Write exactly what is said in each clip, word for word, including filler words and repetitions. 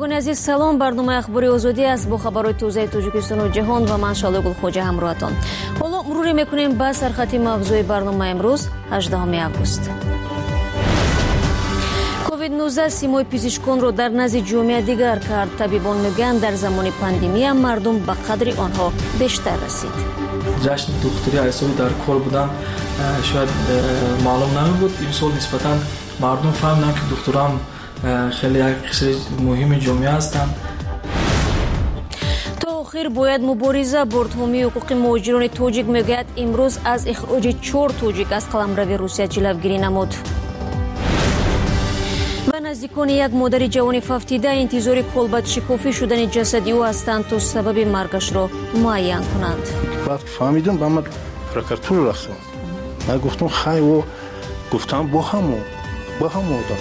شنوندگان عزیز سلام. برنامه اخباری آزادی است با خبرهای تازه تاجیکستان و جهان و من شعله گلخوجه همراهتان. حالا مروری میکنیم به سرخط موضوع برنامه امروز هجدهم اوگوست. کووید نوزده سیمای پزشکان را در نزد جامعه دیگر کرد. طبیبان میگن در زمان پاندمی مردم به قدر آنها بیشتر رسید. جشن دکتری عیسوی در کار بودن شاید معلوم نمیبود. این سال نسبتاً مردم فهمیدن که دکتران خیلی یک قشر مهم جامعه هستند. تا آخر باید مبارزه. بردهمی حقوق مهاجران تاجیک میگوید امروز از اخراج چهار تاجیک از قلمرو روسیه جلوگیری نمود. و نزدیکان یک مادر جوان ففتیده انتظار کالبد شکافی شدن جسد او هستند تا سبب مرگش را معین کنند. وقتی فهمیدم با من پروکراتور رفتم. من گفتم خیلی و گفتم با همون با همون آدم.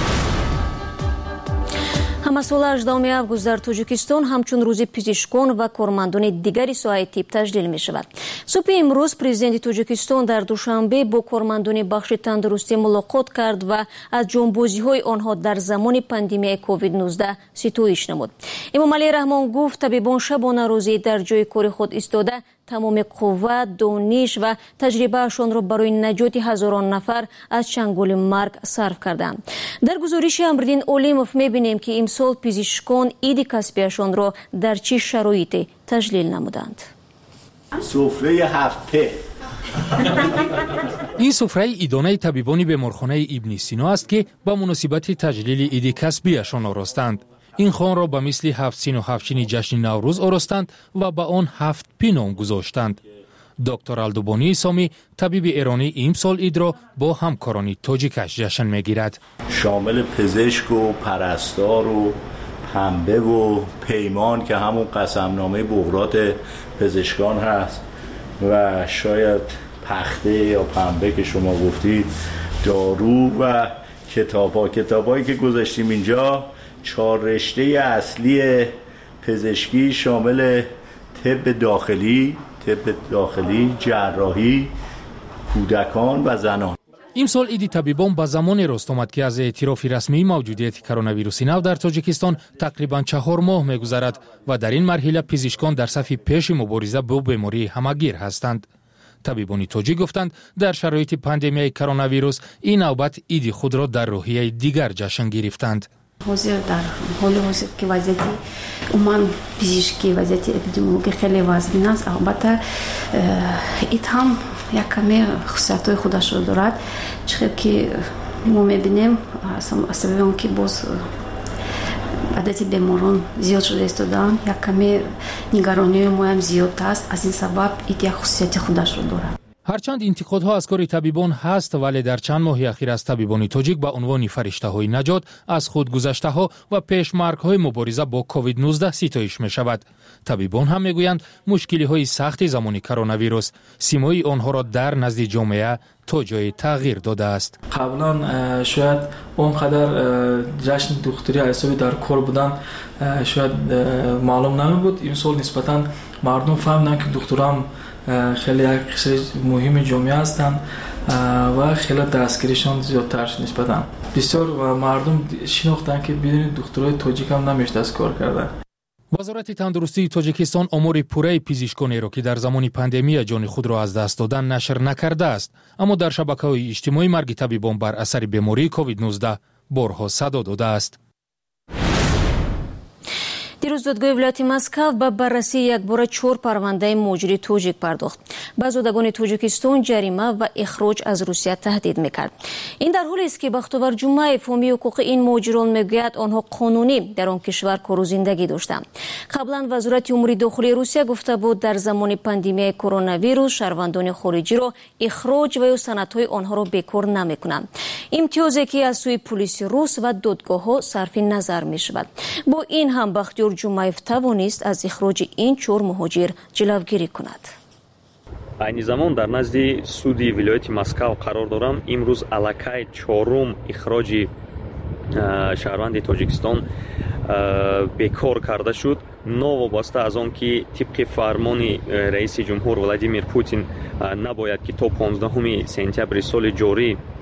ҳамасола ҳаждаҳуми август дар тоҷикистон ҳамчун рӯзи пизишкон ва кормандони дигари соҳаи тиб таҷлил мешавад. субҳи имрӯз президенти тоҷикистон дар душанбе бо кормандони бахши тандурустӣ мулоқот кард ва аз ҷонбозиҳои онҳо дар замони пандемияи ковид нуздаҳ ситоиш намуд. эмомалӣ раҳмон гуфт табибон шабона рӯзӣ дар ҷои кори худ истода тамоми қувват, дониш ва таҷрибаашонро барои наҷоти ҳазорон нафар аз чанголи марг сарф карданд. дар гузориши Амриддин Олимов мебинем ки имсол пизишкон иди касбиашонро дар чӣ шароите таҷлил намуданд. суфраи ҳафтпе. ин суфраи идонаи табибони беморхонаи Ибни Сино аст ки ба муносибати таҷлили иди касбиашон оростанд. ин хонро ба мисли ҳафтсину ҳафтчини ҷашни наврӯз оростанд ва ба он ҳафт пи ном гузоштанд. доктор Алдубонии Сомӣ табиби эронӣ имсол идро бо ҳамкорони тоҷикаш ҷашн мегирад. شامل پزشک و پرستار و پنبه و پیمان که همون قسمنامه بغرات پزشکان هست و شاید پخته یا پنبه که شما گفتید، دارو و کتاب‌ها. کتاب‌هایی که گذاشتیم اینجا چهار رشته اصلی پزشکی شامل طب داخلی، طب داخلی، جراحی، کودکان و زنان. имсол иди табибон ба замоне рост омад ки аз эътирофи расмии мавҷудияти коронавируси нав дар тоҷикистон тақрибан чаҳор моҳ мегузарад ва дар ин марҳила пизишкон дар сафи пеши мубориза бо бемории ҳамагир ҳастанд. табибони тоҷик гуфтанд дар шароити пандемияи коронавирус ин навбат иди худро дар роҳияи дигар ҷашн гирифтанд. ҳозир дар ҳоли ҳозир ки вазъияти умуман пизишкӣ вазъияти эпидемиологӣ хеле вазмин аст. албатта ит ҳам як каме хусусиятҳои худашро дорад. чӣ хел ки мо мебинем аз сабаби он ки боз адади беморон зиёд шуда истодаанд, як каме нигаронии моам зиёд аст. аз ин сабаб ит як хусусияти худашро дорад. ҳарчанд интиқодҳо аз кори табибон ҳаст, вале дар чанд моҳи ахир аз табибони тоҷик ба унвони фариштаҳои наҷот аз худгузаштаҳо ва пешмаргҳои мубориза бо ковид нуздаҳ ситоиш мешавад. табибон ҳам мегӯянд мушкилиҳои сахти замони коронавирус симои онҳоро дар назди ҷомеа то ҷое тағйир додааст. қаблан шояд он қадар ҷашни духтури айсоби дар кор будан шояд маълум намебуд. имсол нисбатан мардум фаҳмиданд ки духтурам خیلی یک قشر مهم جامعه هستند و خیلی دستگیریشان زیادتر نسبتاً بسیار و مردم شناختن که بدون دکترای تاجیک هم نمیشه دست کار کردن. وزارت تندرستی تاجیکستان آمار پوره پزشکانی را که در زمان پاندمی جان خود را از دست دادن نشر نکرده است، اما در شبکه‌های اجتماعی مرگ طبیبان بر اثر بیماری کووید نوزده بارها صدا داده است. дирӯз додгоҳи вилояти Москав ба баррасии якбора чор парвандаи муҳоҷири тоҷик пардохт. ба зодагони Тоҷикистон ҷарима ва ихроҷ аз Русия таҳдид мекард. ин дар ҳолест ки Бахтовар Ҷумаев ҳомии ҳуқуқи ин муҳоҷирон мегӯяд онҳо қонунӣ дар он кишвар кору зиндагӣ доштанд. қаблан вазорати умури дохилии Русия гуфта буд дар замони пандемияи коронавирус шаҳрвандони хориҷиро ихроҷ ва ё санадҳои онҳоро бекор намекунанд. имтиёзе ки аз сӯи полиси рус ва додгоҳҳо сарфи назар мешавад. бо ин ҳам Бахтиёр Ҷумаев тавонист аз ихроҷи ин чор муҳоҷир ҷилавгирӣ кунад. айни замон дар назди суди вилояти Москав қарор дорам. имрӯз аллакай чорум ихроҷи шаҳрванди Тоҷикистон бекор карда шуд, новобаста аз он ки тибқи фармони раиси ҷумҳур Владимир Путин набояд ки то понздаҳуми сентябри соли ҷорӣ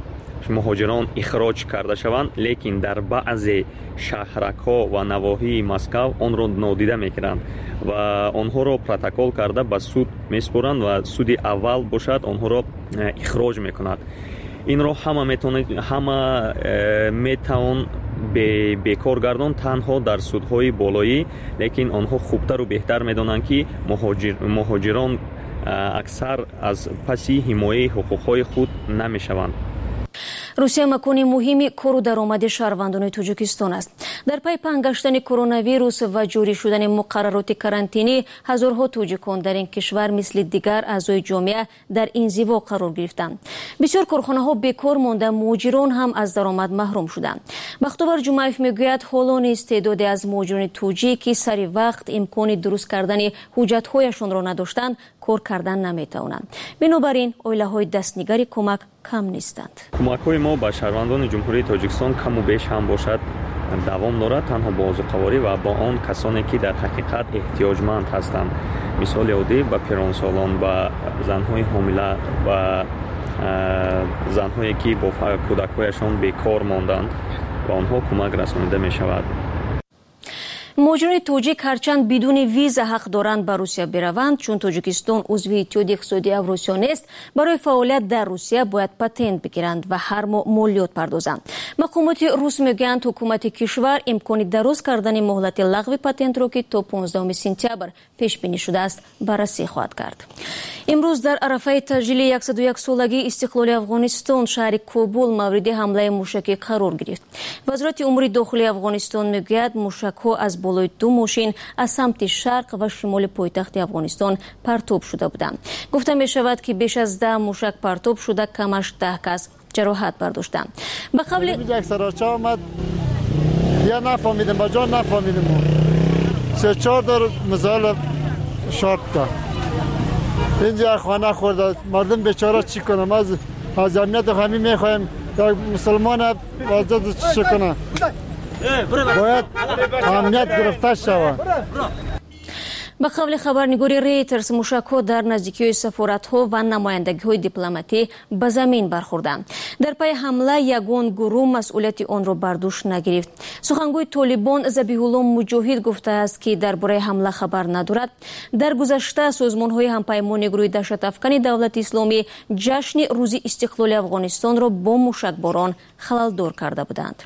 مهاجران اخراج کرده شوند، لیکن در بعضی شهرک‌ها و نواحی مسکو آن را نادیده می‌گیرند و آنها را پروتکل کرده به سود می‌سپارند و سود اول باشد آنها را اخراج می‌کنند. این را همه میتونه همه میتوان به بیکار گردان تنها در سودهای بالایی، لیکن آنها خوبتر و بهتر میدانند که مهاجر مهاجران اکثر از پسی حمایت حقوقهای خود نمیشوند. روسیه مکانی مهمی کار و درآمد شهروندان تاجیکستان است. در پی پنگشتن کرونا ویروس و جوری شدن مقررات کرانتینی، هزارها تاجیکان در این کشور مثل دیگر اعضای جامعه در انزوا قرار گرفتند. بسیار کارخانه‌ها بیکار مانده، مهاجران هم از درآمد محروم شدند. بختیار جمعیف میگوید حالا نیز تعدادی از مهاجران توجیه که سری وقت امکان درست کردن حجت‌هایشان را نداشتند، کار کردن نمیتوانند. بنابراین عائله‌های دستنگری کمک کم نیستند. کمک‌های ما به شهروندان جمهوری تاجیکستان کم و بیش هم باشد دوام دارد، تنها با بازوقواری و با آن کسانی که در حقیقت احتیاجمند هستند. مثال عادی به پیرانسالان، به زن‌های حامله و زن‌هایی که با کودک‌هایشان بیکار ماندند و آنها کمک رسانیده می‌شود. مهاجران توجیک هرچند بدون ویزا حق دارند به روسیه بروند، چون تاجیکستان عضو اتحاد اقتصادی اوراسیا نیست، برای فعالیت در روسیه باید پتنت بگیرند و هر ماه مالیات پردازند. مقامات روس میگویند حکومت کشور امکان درست کردن مهلت لغو پتنت را که تا پانزدهم سپتامبر پیش بینی شده است بررسی خواهد کرد. امروز در عرفه تجلیل صد و یک سالگی استقلال افغانستان، شهر کابل مورد حمله موشکی قرار گرفت. وزارت امور داخلی افغانستان میگوید موشک‌ها از بالای دو ماشین از سمت شرق و شمال پایتخت افغانستان پرتاب شده بودند. گفته می شود که بیش از ده موشک پرتاب شده، کمش ده کس جراحت برداشتند. به قبل یک سراچه آمد، یا نفهمیدیم با جان نفهمیدیم، سه چهار دور مزال شارت کرد. اینجا خانه خورده، مردم بیچاره چی کنم؟ از از امنیت همین میخوایم تا مسلمان وضعیت چی کنه؟ باید امنیت گرفته شود. به قبل خبرنگاری ریترز، موشک‌ها در نزدیکی سفارت‌ها و نمایندگی‌های دیپلماتی به زمین برخوردند. در پی حمله یگان گروه مسئولیت آن را بر دوش نگرفت. سخنگوی طالبان ذبیح الله مجاهد گفته است که درباره حمله خبر ندارد. در گذشته سازمان‌های همپیمانی گروه دهشت افکن دولت اسلامی جشن روز استقلال افغانستان را با موشکباران خلل‌دار کرده بودند.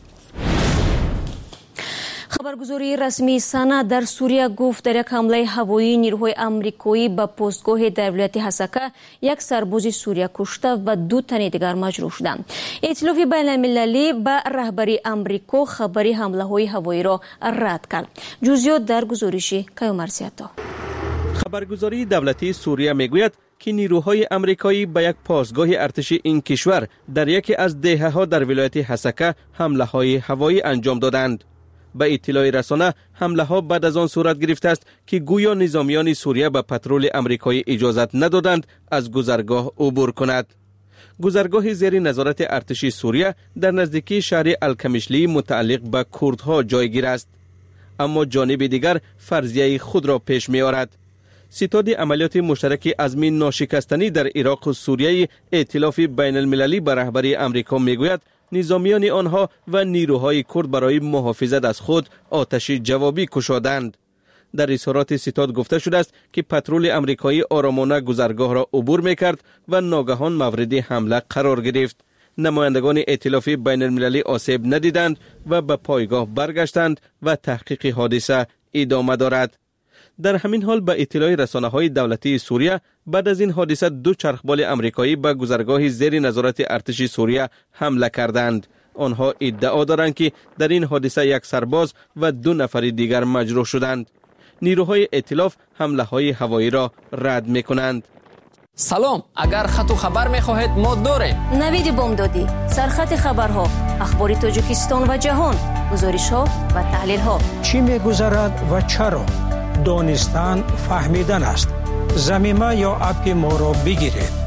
خبرگزاری رسمی سنا در سوریه گفت در یک حمله هوایی نیروهای آمریکایی به پستگاه در ولایت حسکه یک سرباز سوریه کشته و دو تن دیگر مجروح شدند. ائتلاف بین المللی به رهبری آمریکا خبری حمله های هوایی را رد کرد. جزئیات در گزارش کیومرسیاتا. خبرگزاری دولتی سوریه میگوید که نیروهای آمریکایی به یک پاسگاه ارتشی این کشور در یکی از دهه‌ها در ولایت حسکه حمله های هوایی انجام دادند. به اطلاع رسانه حمله ها بعد از آن صورت گرفته است که گویا نظامیان سوریه به پترول آمریکایی اجازت ندادند از گذرگاه عبور کند. گذرگاه زیر نظارت ارتشی سوریه در نزدیکی شهر الکمیشلی متعلق به کردها جایگیر است، اما جانب دیگر فرضیه خود را پیش می آورد. ستاد عملیات مشترک عزم ناشکستنی در عراق و سوریه ائتلاف بین المللی به رهبری آمریکا می گوید نظامیان آنها و نیروهای کرد برای محافظت از خود آتش جوابی کشادند. در اظهارات ستاد گفته شده است که پترول آمریکایی آرامانه گذرگاه را عبور میکرد و ناگهان مورد حمله قرار گرفت. نمایندگان ائتلاف بین المللی آسیب ندیدند و به پایگاه برگشتند و تحقیق حادثه ادامه دارد. در همین حال به اطلاع رسانه‌های دولتی سوریه بعد از این حادثه دو چرخبال آمریکایی به گذرگاه زیر نظارت ارتش سوریه حمله کردند. آنها ادعا دارند که در این حادثه یک سرباز و دو نفر دیگر مجروح شدند. نیروهای ائتلاف حمله‌های هوایی را رد می‌کنند. سلام، اگر خط و خبر می‌خواهید ما داریم. نوید بامدادی، سرخط خبرها، اخبار تاجیکستان و جهان، گزارش‌ها و تحلیل‌ها. چی می‌گذرد و چرا؟ دانستن فهمیدن است. زمینه یا اپ ما را بگیرید.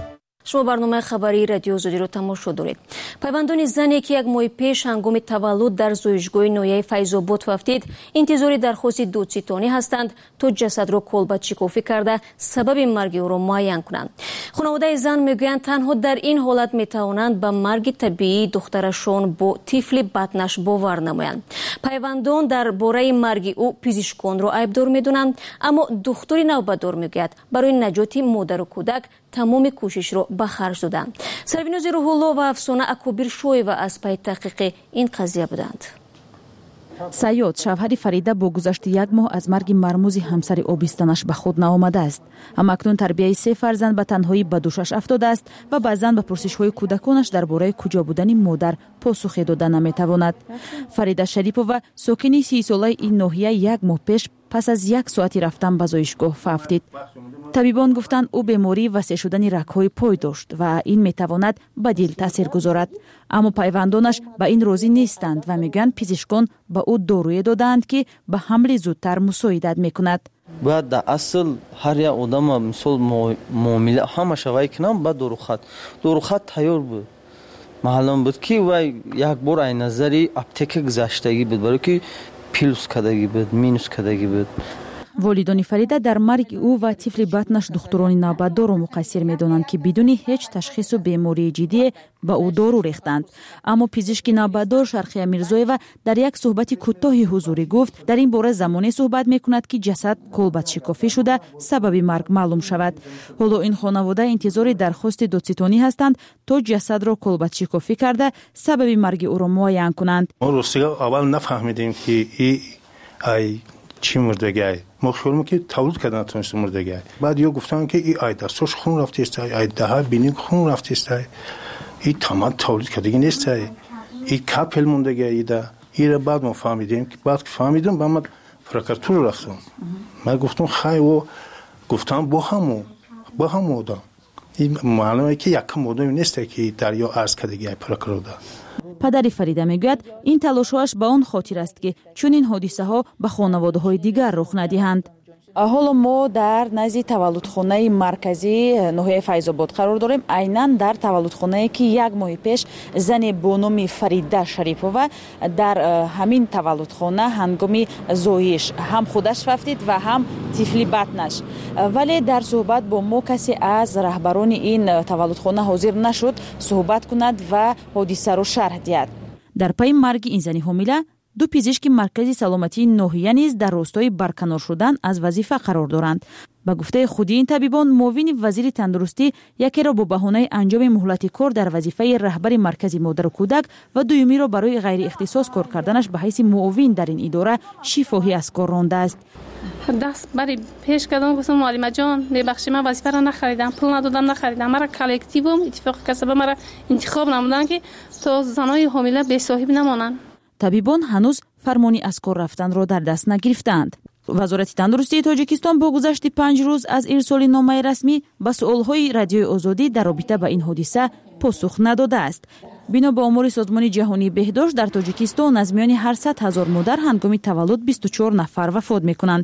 شما برنامه خبری رادیو آزادی رو تماشا دارید. پیوندان زنی که یک ماه پیش هنگام تولد در زایشگاه ناحیه فیض‌آباد وفتید انتظار درخواست دادستانی هستند تا جسد را کلبه شکافی کرده سبب مرگ او را معین کنند. خانواده زن میگویند تنها در این حالت میتوانند به مرگ طبیعی دخترشان با طفل بطنش باور نمایند. پیوندان در باره مرگ او پزشکان را عیبدار میدونند، اما دکتر نوبتدار میگوید برای نجات مادر و کودک تمام کوشش را به خرج دادند. سربیناز روح الله و افسانه اکوبیر شویوه از پی تحقیق این قضیه بودند. سیاد شوهر فریده با گذشت یک ماه از مرگ مرموز همسر آبستنش به خود نآمده است. اما اکنون تربیت سه فرزند به تنهایی به دوشش افتاده است و بعضاً به پرسش‌های کودکانش درباره کجا بودن مادر پاسخ داده نمی‌تواند. فریده شریپووا ساکن سی ساله این ناحیه یک ماه پیش پس از یک ساعتی رفتن به زایشگاه فافتید. طبیبان گفتند او بیماری وسیع شدن رگ‌های پای داشت و این می‌تواند به دل تاثیر گذارد. اما پیوندانش به این راضی نیستند و میگن پزشکان به او دارویی دادند که به حمل زودتر مساعدت میکند. باید در اصل هر یک آدم مثال معامله همه شوی کنم با داروخط داروخط تیار بود. معلوم بود که وای یک بار این نظری اپتیک گذشتگی بود، برای که پیلوس کدگی بود، مینوس کدگی بود. والدان فریده در مرگ او و طفل بطنش دختران نوبتدار را مقصر می‌دانند که بدون هیچ تشخیص و بیماری جدی به او دارو ریختند. اما پزشک نوبتدار شرخیه میرزایووا در یک صحبت کوتاهی حضوری گفت در این باره زمانی صحبت می‌کند که جسد کلبه شکافی شده سبب مرگ معلوم شود. حالا این خانواده انتظار درخواست دادستانی هستند تا جسد را کلبه شکافی کرده سبب مرگ او را معین کنند. ما راستیگه اول نفهمیدیم که این ای چی مردگی ما خیالمون که تولد کردن تونست مردگی. بعد یا گفتن که این ای دستش خون رفته است، ای دهه بینی خون رفته است، این تمام تولد کردگی نیست، این کپل موندگی ایده. این بعد ما فهمیدیم که بعد فهمیدم با من پروکراتور رفتم. من گفتم خیلی و گفتم با همو با همو دا. این معلومه که یک مورد نیست که دریا عرض کردگی پروکراتور. پدر فریده میگوید این تلاش‌هاش به آن خاطر است که چون این حادثه ها به خانواده‌های دیگر رخ ندهند. حالا ما در نزد تولدخانه مرکزی ناحیه فیض‌آباد قرار داریم. عیناً در تولدخانه‌ای که یک ماه پیش زن با نام فریده شریپووا در همین تولدخانه هنگام زایش هم خودش رفتید و هم طفل بطنش. ولی در صحبت با ما کسی از رهبران این تولدخانه حاضر نشد صحبت کند و حادثه را شرح دهد. در پی مرگ این زن حامله دو پزشک مرکز سلامتی ناحیه نیز در راستای برکنار شدن از وظیفه قرار دارند. به گفته خود این طبیبان معاون وزیر تندرستی یکی را با بهانه انجام مهلت کار در وظیفه رهبر مرکز مادر و کودک و دومی را برای غیر اختصاص کار کردنش به حیث معاون در این اداره شفاهی از کار رانده است. دست برای پیش کردم گفتم معلمه جان ببخشید من وظیفه را نخریدم، پول ندادم نخریدم، مرا کلکتیوم اتفاق کسب مرا انتخاب نمودن که تا زنای حامله بی صاحب نمانند. طبیبان هنوز فرمانی از کار رفتن را در دست نگرفتند. وزارت تندرستی تاجیکستان با گذشت پنج روز از ارسال نامه رسمی به سؤالهای رادیوی آزادی در رابطه با این حادثه پاسخ نداده است. بنا به آمار سازمان جهانی بهداشت در تاجیکستان از میان هر صد هزار مادر هنگام تولد بیست و چهار نفر وفات میکنند.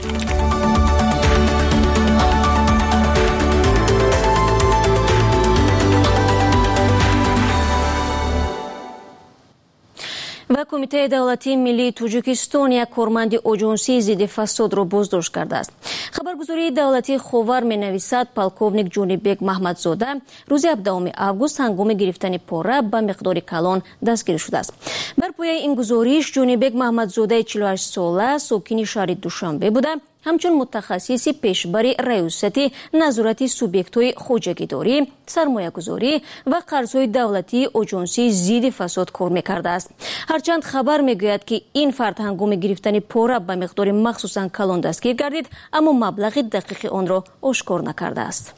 و کمیته دولتی ملی توجیکستان یک کارمند آژانسی ضد فساد را بازداشت کرده است. خبرگزاری دولتی خاور می‌نویسد پالکوونیک جونیبек محمدزاده روز هفدهم август هنگام گرفتن پاره به مقدار کلان دستگیر شده است. بر پایه این گزارش جونیبек محمدزاده چهل و هشت ساله ساکن شهر دوشنبه بوده. همچون متخصص پیشبری ریاستی نظارت سوبیکت‌های خوجگیداری، سرمایه‌گذاری و قرض‌های دولتی آژانسی ضد فساد کار می‌کرده است. هرچند خبر می‌گوید که این فرد هنگام گرفتن پاره به مقدار مخصوصاً کلان دستگیر گردید، اما مبلغ دقیق آن را آشکار نکرده است.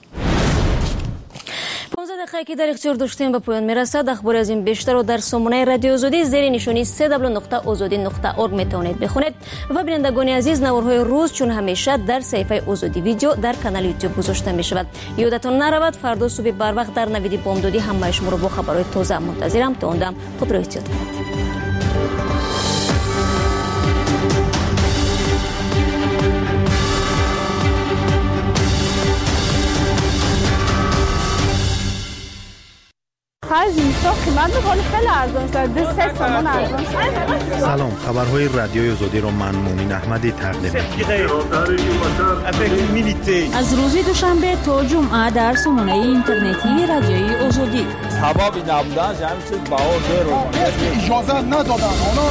پانزده دقیقه که در اختیار داشتیم به پایان میرسد. اخبار از این بیشتر رو در سامانه رادیو آزادی زیر نشانی سه دبلیو نقطه آزادی نقطه اورگ میتوانید بخونید و بینندگان عزیز نوارهای روز چون همیشه در صفحه آزادی ویدیو در کانال یوتیوب گذاشته می شود. یادتان نرود فردا صبح بر وقت در نوید بامدادی همه شما رو با خبرهای تازه منتظرم. تا اون دم خود را احتیاط کنید. قیمت خیلی خیلی ارزان شده. سه تومان ارزان شده. سلام، خبرهای رادیوی آزادی رو من مومین احمدی تقدیم می‌کنم. از روز دوشنبه تا جمعه در سامانه اینترنتی رادیوی آزادی. سبب نبودن همین چیز بهار داره. اجازه ندادن اونا.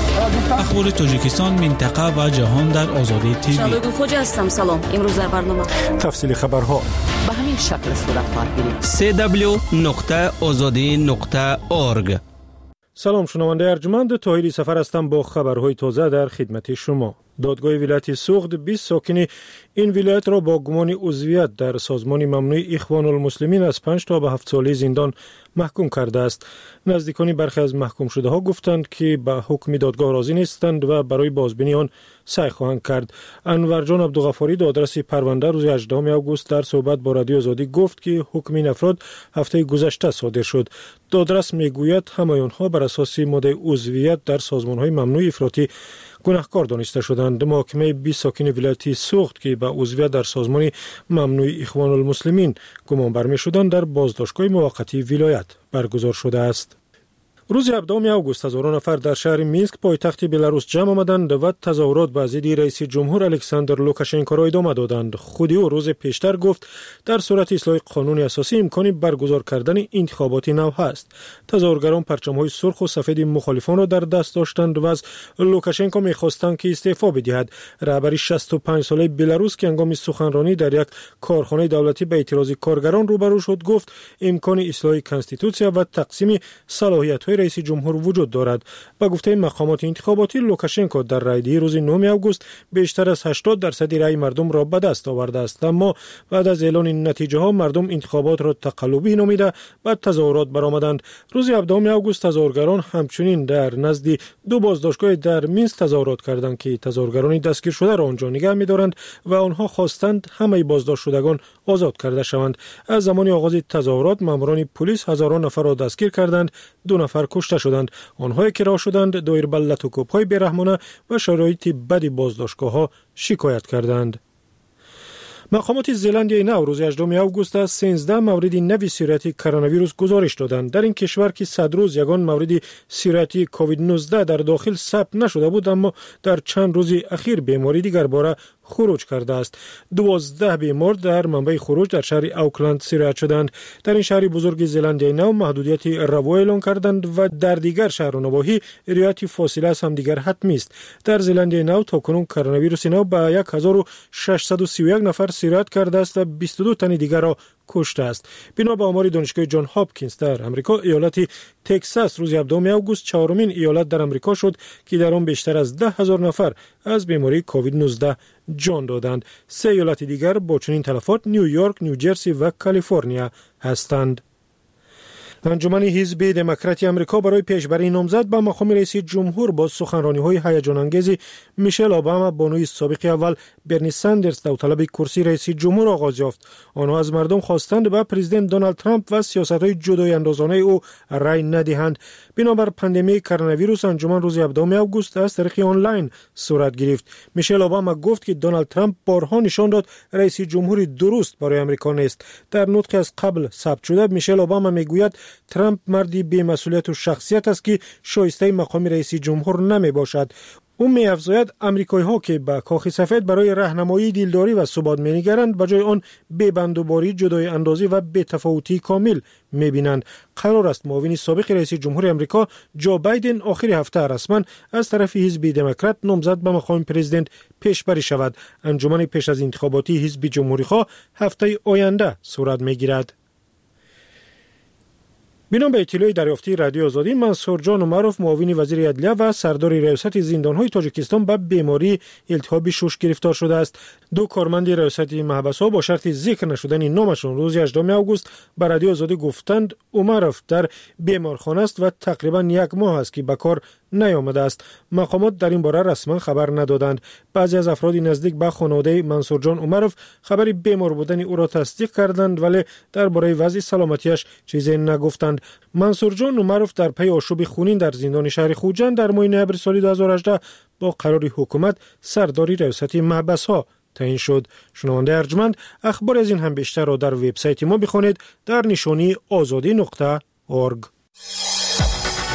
اخبار تاجیکستان، منطقه و جهان در آزادی تیوی. شادو خوج هستم. سلام. امروز در برنامه تفصیل خبرها به همین شکل صورت خواهد گرفت. سه دبلیو نقطه آزادی نقطه اورگ. سلام، شنونده ارجمند، طاهری سفر هستم با خبرهای تازه در خدمت شما. دادگاه ولایت سوخت بیست ساکن این ولایت را با گمان عضویت در سازمان ممنوع اخوان المسلمین از پنج تا به هفت ساله زندان محکوم کرده است. نزدیکان برخی از محکوم شده ها گفتند که به حکم دادگاه راضی نیستند و برای بازبینی آن سعی خواهند کرد. انور جان عبدالغفاری دادرس پرونده روز هجدهم آگوست در صحبت با رادیو آزادی گفت که حکم این افراد هفته گذشته صادر شد. دادرس میگوید همه آنها بر اساس ماده عضویت در سازمان های ممنوع افراطی گناهکار دانسته شدند. محاکمه بیست ساکن ولایت سوخت که به عضویت در سازمان ممنوع اخوان المسلمین گمان برمی شدند در بازداشتگاه موقتی ولایت برگزار شده است. روز هفدهم آگوست هزاران نفر در شهر مینسک پایتخت بلاروس جمع آمدند و تظاهرات به ضد رئیس جمهور الکساندر لوکاشنکو را ادامه دادند. خودی او روز پیشتر گفت در صورت اصلاح قانون اساسی امکانی برگزار کردن انتخابات نو هست. تظاهرگران پرچم‌های سرخ و سفید مخالفان را در دست داشتند و از لوکاشنکو می‌خواستند که استعفا بدهد. رهبر شصت و پنج ساله بلاروس که هنگام سخنرانی در یک کارخانه دولتی به اعتراض کارگران روبرو شد گفت امکان اصلاح کنستیتوسیا و تقسیم صلاحیت‌های رئیس جمهور وجود دارد. با گفته مقامات انتخاباتی لوکاشنکو در رایدهی روز نهم آگوست بیشتر از هشتاد درصد رای مردم را به دست آورده است، اما بعد از اعلان نتیجه ها مردم انتخابات را تقلبی نامیده بعد تظاهرات برآمدند. روز هفدهم آگوست تظاهرگران همچنین در نزد دو بازداشتگاه در مینسک تظاهرات کردند که تظاهرگران دستگیر شده را آنجا نگه می‌دارند و آنها خواستند همه بازداشت شدگان آزاد کرده شوند. از زمان آغاز تظاهرات ماموران پلیس هزاران نفر را دستگیر کردند، دو نفر کشته شدند. آنهایی که رها شدند دایر به لط و کوب‌های بی‌رحمانه و شرایط بد بازداشتگاه‌ها شکایت کردند. مقامات زلندیای نو روز هجدهم آگوست از سیزده مورد نوی سیرتی کرونا ویروس گزارش دادند. در این کشور که صد روز یگان مورد سیرتی کووید نوزده در داخل ثبت نشده بود، اما در چند روز اخیر بیماری دیگر باره خروج کرده است. دوازده بیمار در منبع خروج در شهر اوکلند سیرت شدند. در این شهر بزرگ زلندیای نو محدودیت روا اعلان کردند و در دیگر شهر و نواحی رعایت فاصله از هم دیگر حتمی است. در زلندیای نو تاکنون کرونا ویروس نو به یک هزار و ششصد و سی و یک نفر سیرت کرده است و بیست و دو تن دیگر را کشته است. بنا به آمار دانشگاه جان هاپکینز در امریکا، ایالت تگزاس روز هفدهم آگوست چهارمین ایالت در امریکا شد که در آن بیشتر از ده هزار نفر از بیماری کووید نوزده جان دادند. سه ایالت دیگر با چنین تلفات نیویورک، نیوجرسی و کالیفرنیا هستند. انجمن حزب دموکراتی آمریکا برای پیشبری نامزد به مقام رئیس جمهور با سخنرانی‌های هیجان انگیز میشل اوباما بانوی سابق اول برنی ساندرز داوطلب کرسی رئیس جمهور آغاز یافت. آنها از مردم خواستند به پرزیدنت دونالد ترامپ و سیاست‌های جدای اندازانه او رأی ندهند. بنابر پاندمی کرونا ویروس انجمن روز هفدهم آگوست از طریق آنلاین صورت گرفت. میشل اوباما گفت که دونالد ترامپ بارها نشان داد رئیس جمهوری درست برای آمریکا نیست. در نطقی از قبل ثبت شده میشل اوباما میگوید ترامپ مردی بی‌مسئولیت و شخصیت است که شایسته مقام رئیس جمهور نمی باشد. او می افزاید آمریکایی ها که به کاخ سفید برای راهنمایی دیلداری و ثبات می نگرند به جای آن بی‌بندوباری، جدای اندازی و بی‌تفاوتی کامل می بینند. قرار است معاون سابق رئیس جمهور آمریکا جو بایدن آخر هفته رسما از طرف حزب دموکرات نامزد به مقام پرزیدنت پیشبری شود. انجمن پیش از انتخاباتی حزب جمهوری خواه هفته آینده صورت می گیرد. بنا به اطلاع دریافتی رادیو آزادی، منصور جان عمرов معاون وزیر عدلیه و سردار ریاست زندان‌های تاجیکستان به بیماری التهاب شش گرفتار شده است. دو کارمند ریاست محبس‌ها با شرط ذکر نشدن نامشان روز هجدهم آگوست به رادیو آزادی گفتند عمرов در بیمارخانه است و تقریبا یک ماه است که به کار نیامده است. مقامات در این باره رسما خبر ندادند. بعضی از افراد نزدیک به خانواده منصور جان عمرов خبری بیمار بودن او را تصدیق کردند ولی درباره وضع سلامتیش چیزی نگفتند. منصور جان عمرов در پی آشوب خونین در زندان شهر خوجند در ماه نوامبر سال دو هزار و هجده با قرار حکومت سرداری ریاست محبس‌ها تعیین شد. شنونده ارجمند، اخبار از این هم بیشتر را در وبسایت ما بخوانید در نشانی آزادی نقطه اورگ.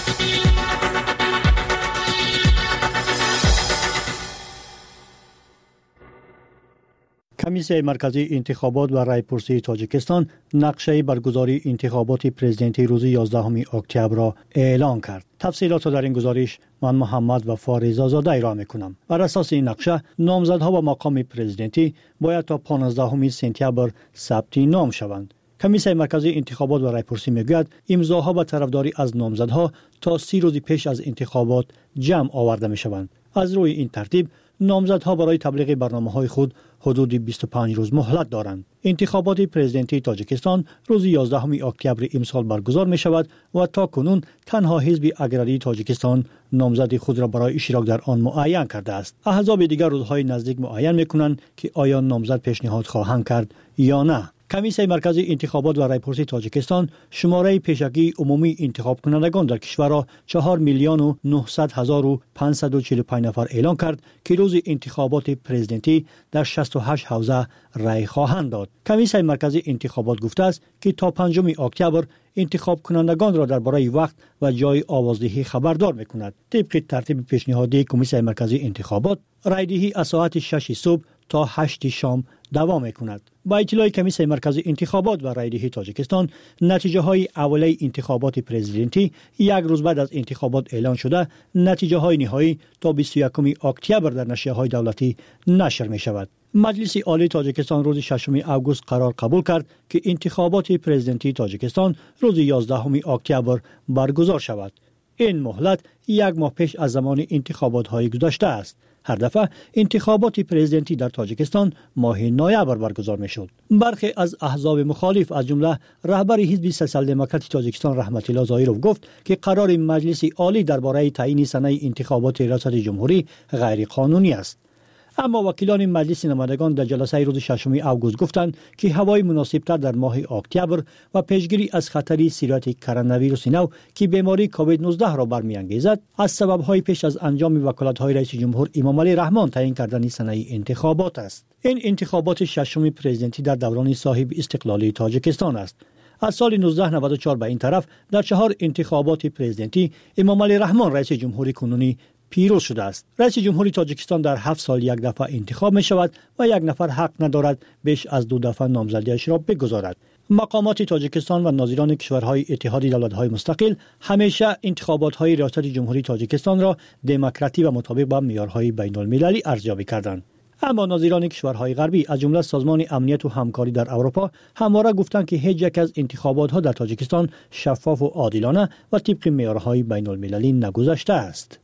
کمیسیون مرکزی انتخابات و رایپرسی تاجیکستان نقشه برگزاری انتخابات پرزیدنتی روز یازدهم اکتبر را اعلان کرد. تفصیلات را در این گزارش من محمد و فارز آزاده ارائه می‌کنم. بر اساس این نقشه نامزدها با مقام پرزیدنتی باید تا پانزدهم سپتامبر ثبت نام شوند. کمیسیون مرکزی انتخابات و رایپرسی میگوید امضاها و طرفداری از نامزدها تا سی روز پیش از انتخابات جمع آورده می‌شوند. از روی این ترتیب نامزدها برای تبلیغ برنامه‌های خود حدود بیست و پنج روز مهلت دارند. انتخابات پرزیدنتی تاجیکستان روز یازدهم اکتبر امسال برگزار می شود و تا کنون تنها حزب اگراری تاجیکستان نامزد خود را برای اشتراک در آن معین کرده است. احزاب دیگر روزهای نزدیک معین می کنند که آیا نامزد پیشنهاد خواهند کرد یا نه. کمیسیون مرکزی انتخابات و رایپرسی تاجیکستان شماره پیشگی عمومی انتخاب کنندگان در کشور را چهار میلیون و نهصد هزار و پانصد و چهل و پنج نفر اعلان کرد که روز انتخابات پرزیدنتی در شصت و هشت حوزه رای خواهند داد. کمیسیون مرکزی انتخابات گفته است که تا پنجم اکتبر انتخاب کنندگان را درباره وقت و جای آوازدهی خبردار می‌کند. طبق ترتیب پیشنهادی کمیسیون مرکزی انتخابات، رایدهی از ساعت شش صبح تا هشت شام دوام می‌کند. با اطلاع کمیسیون مرکزی انتخابات و رایدهی تاجیکستان، نتیجه های اولیه انتخابات پرزیدنتی یک روز بعد از انتخابات اعلان شده، نتیجه های نهایی تا بیست و یکم اکتبر در نشریه های دولتی نشر می شود. مجلس عالی تاجیکستان روز ششم آگوست قرار قبول کرد که انتخابات پرزیدنتی تاجیکستان روز یازدهم اکتبر برگزار شود. این مهلت یک ماه پیش از زمان انتخابات های گذشته است. هر دفعه انتخابات پرزیدنتی در تاجیکستان ماه نوامبر برگزار می‌شد. برخی از احزاب مخالف از جمله رهبر حزب سوسیال دموکرات تاجیکستان رحمت الله ظاهرov گفت که قرار مجلس عالی درباره تعیین سنه انتخابات ریاست جمهوری غیر قانونی است. اما وکیلان مجلس نمایندگان در جلسه روز ششم آگوست گفتند که هوای مناسبتر در ماه اکتبر و پیشگیری از خطر سیرت کرونا ویروس نو که بیماری کووید نوزده را برمی‌انگیزد از سبب‌های پیش از انجام وکالت‌های رئیس جمهور امام علی رحمان تعیین کردن سنه انتخابات است. این انتخابات ششم پرزیدنتی در دوران صاحب استقلالی تاجیکستان است. از سال نوزده نود و چهار به این طرف در چهار انتخابات پرزیدنتی امام علی رحمان رئیس جمهوری کنونی پیروز شده است. رئیس جمهوری تاجیکستان در هفت سال یک دفعه انتخاب می شود و یک نفر حق ندارد بیش از دو دفعه نامزدیش را بگذارد. مقامات تاجیکستان و ناظران کشورهای اتحاد دولت‌های مستقل همیشه انتخابات های ریاست جمهوری تاجیکستان را دموکراتی و مطابق با معیارهای بین‌المللی ارزیابی کردند. اما ناظران کشورهای غربی از جمله سازمان امنیت و همکاری در اروپا همواره گفتند که هیچ یک از انتخابات ها در تاجیکستان شفاف و عادلانه و طبق معیارهای بین‌المللی نگذشته است.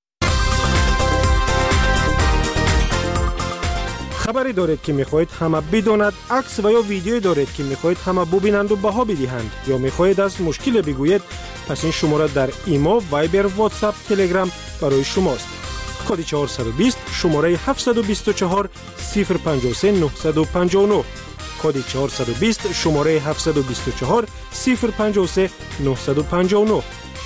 خبری دارید که میخواهید همه بداند، عکس و یا ویدیویی دارید که میخواهید همه ببینند و بها بدهند، یا میخواهید از مشکل بگویید، پس این شماره در ایمو، وایبر، واتساپ، تلگرام برای شماست. کد چهارصد و بیست شماره هفتصد و بیست و چهار صفر پنجاه و سه نهصد و پنجاه و نه. کد چهارصد و بیست شماره هفتصد و بیست و چهار صفر پنجاه و سه نهصد و پنجاه و نه.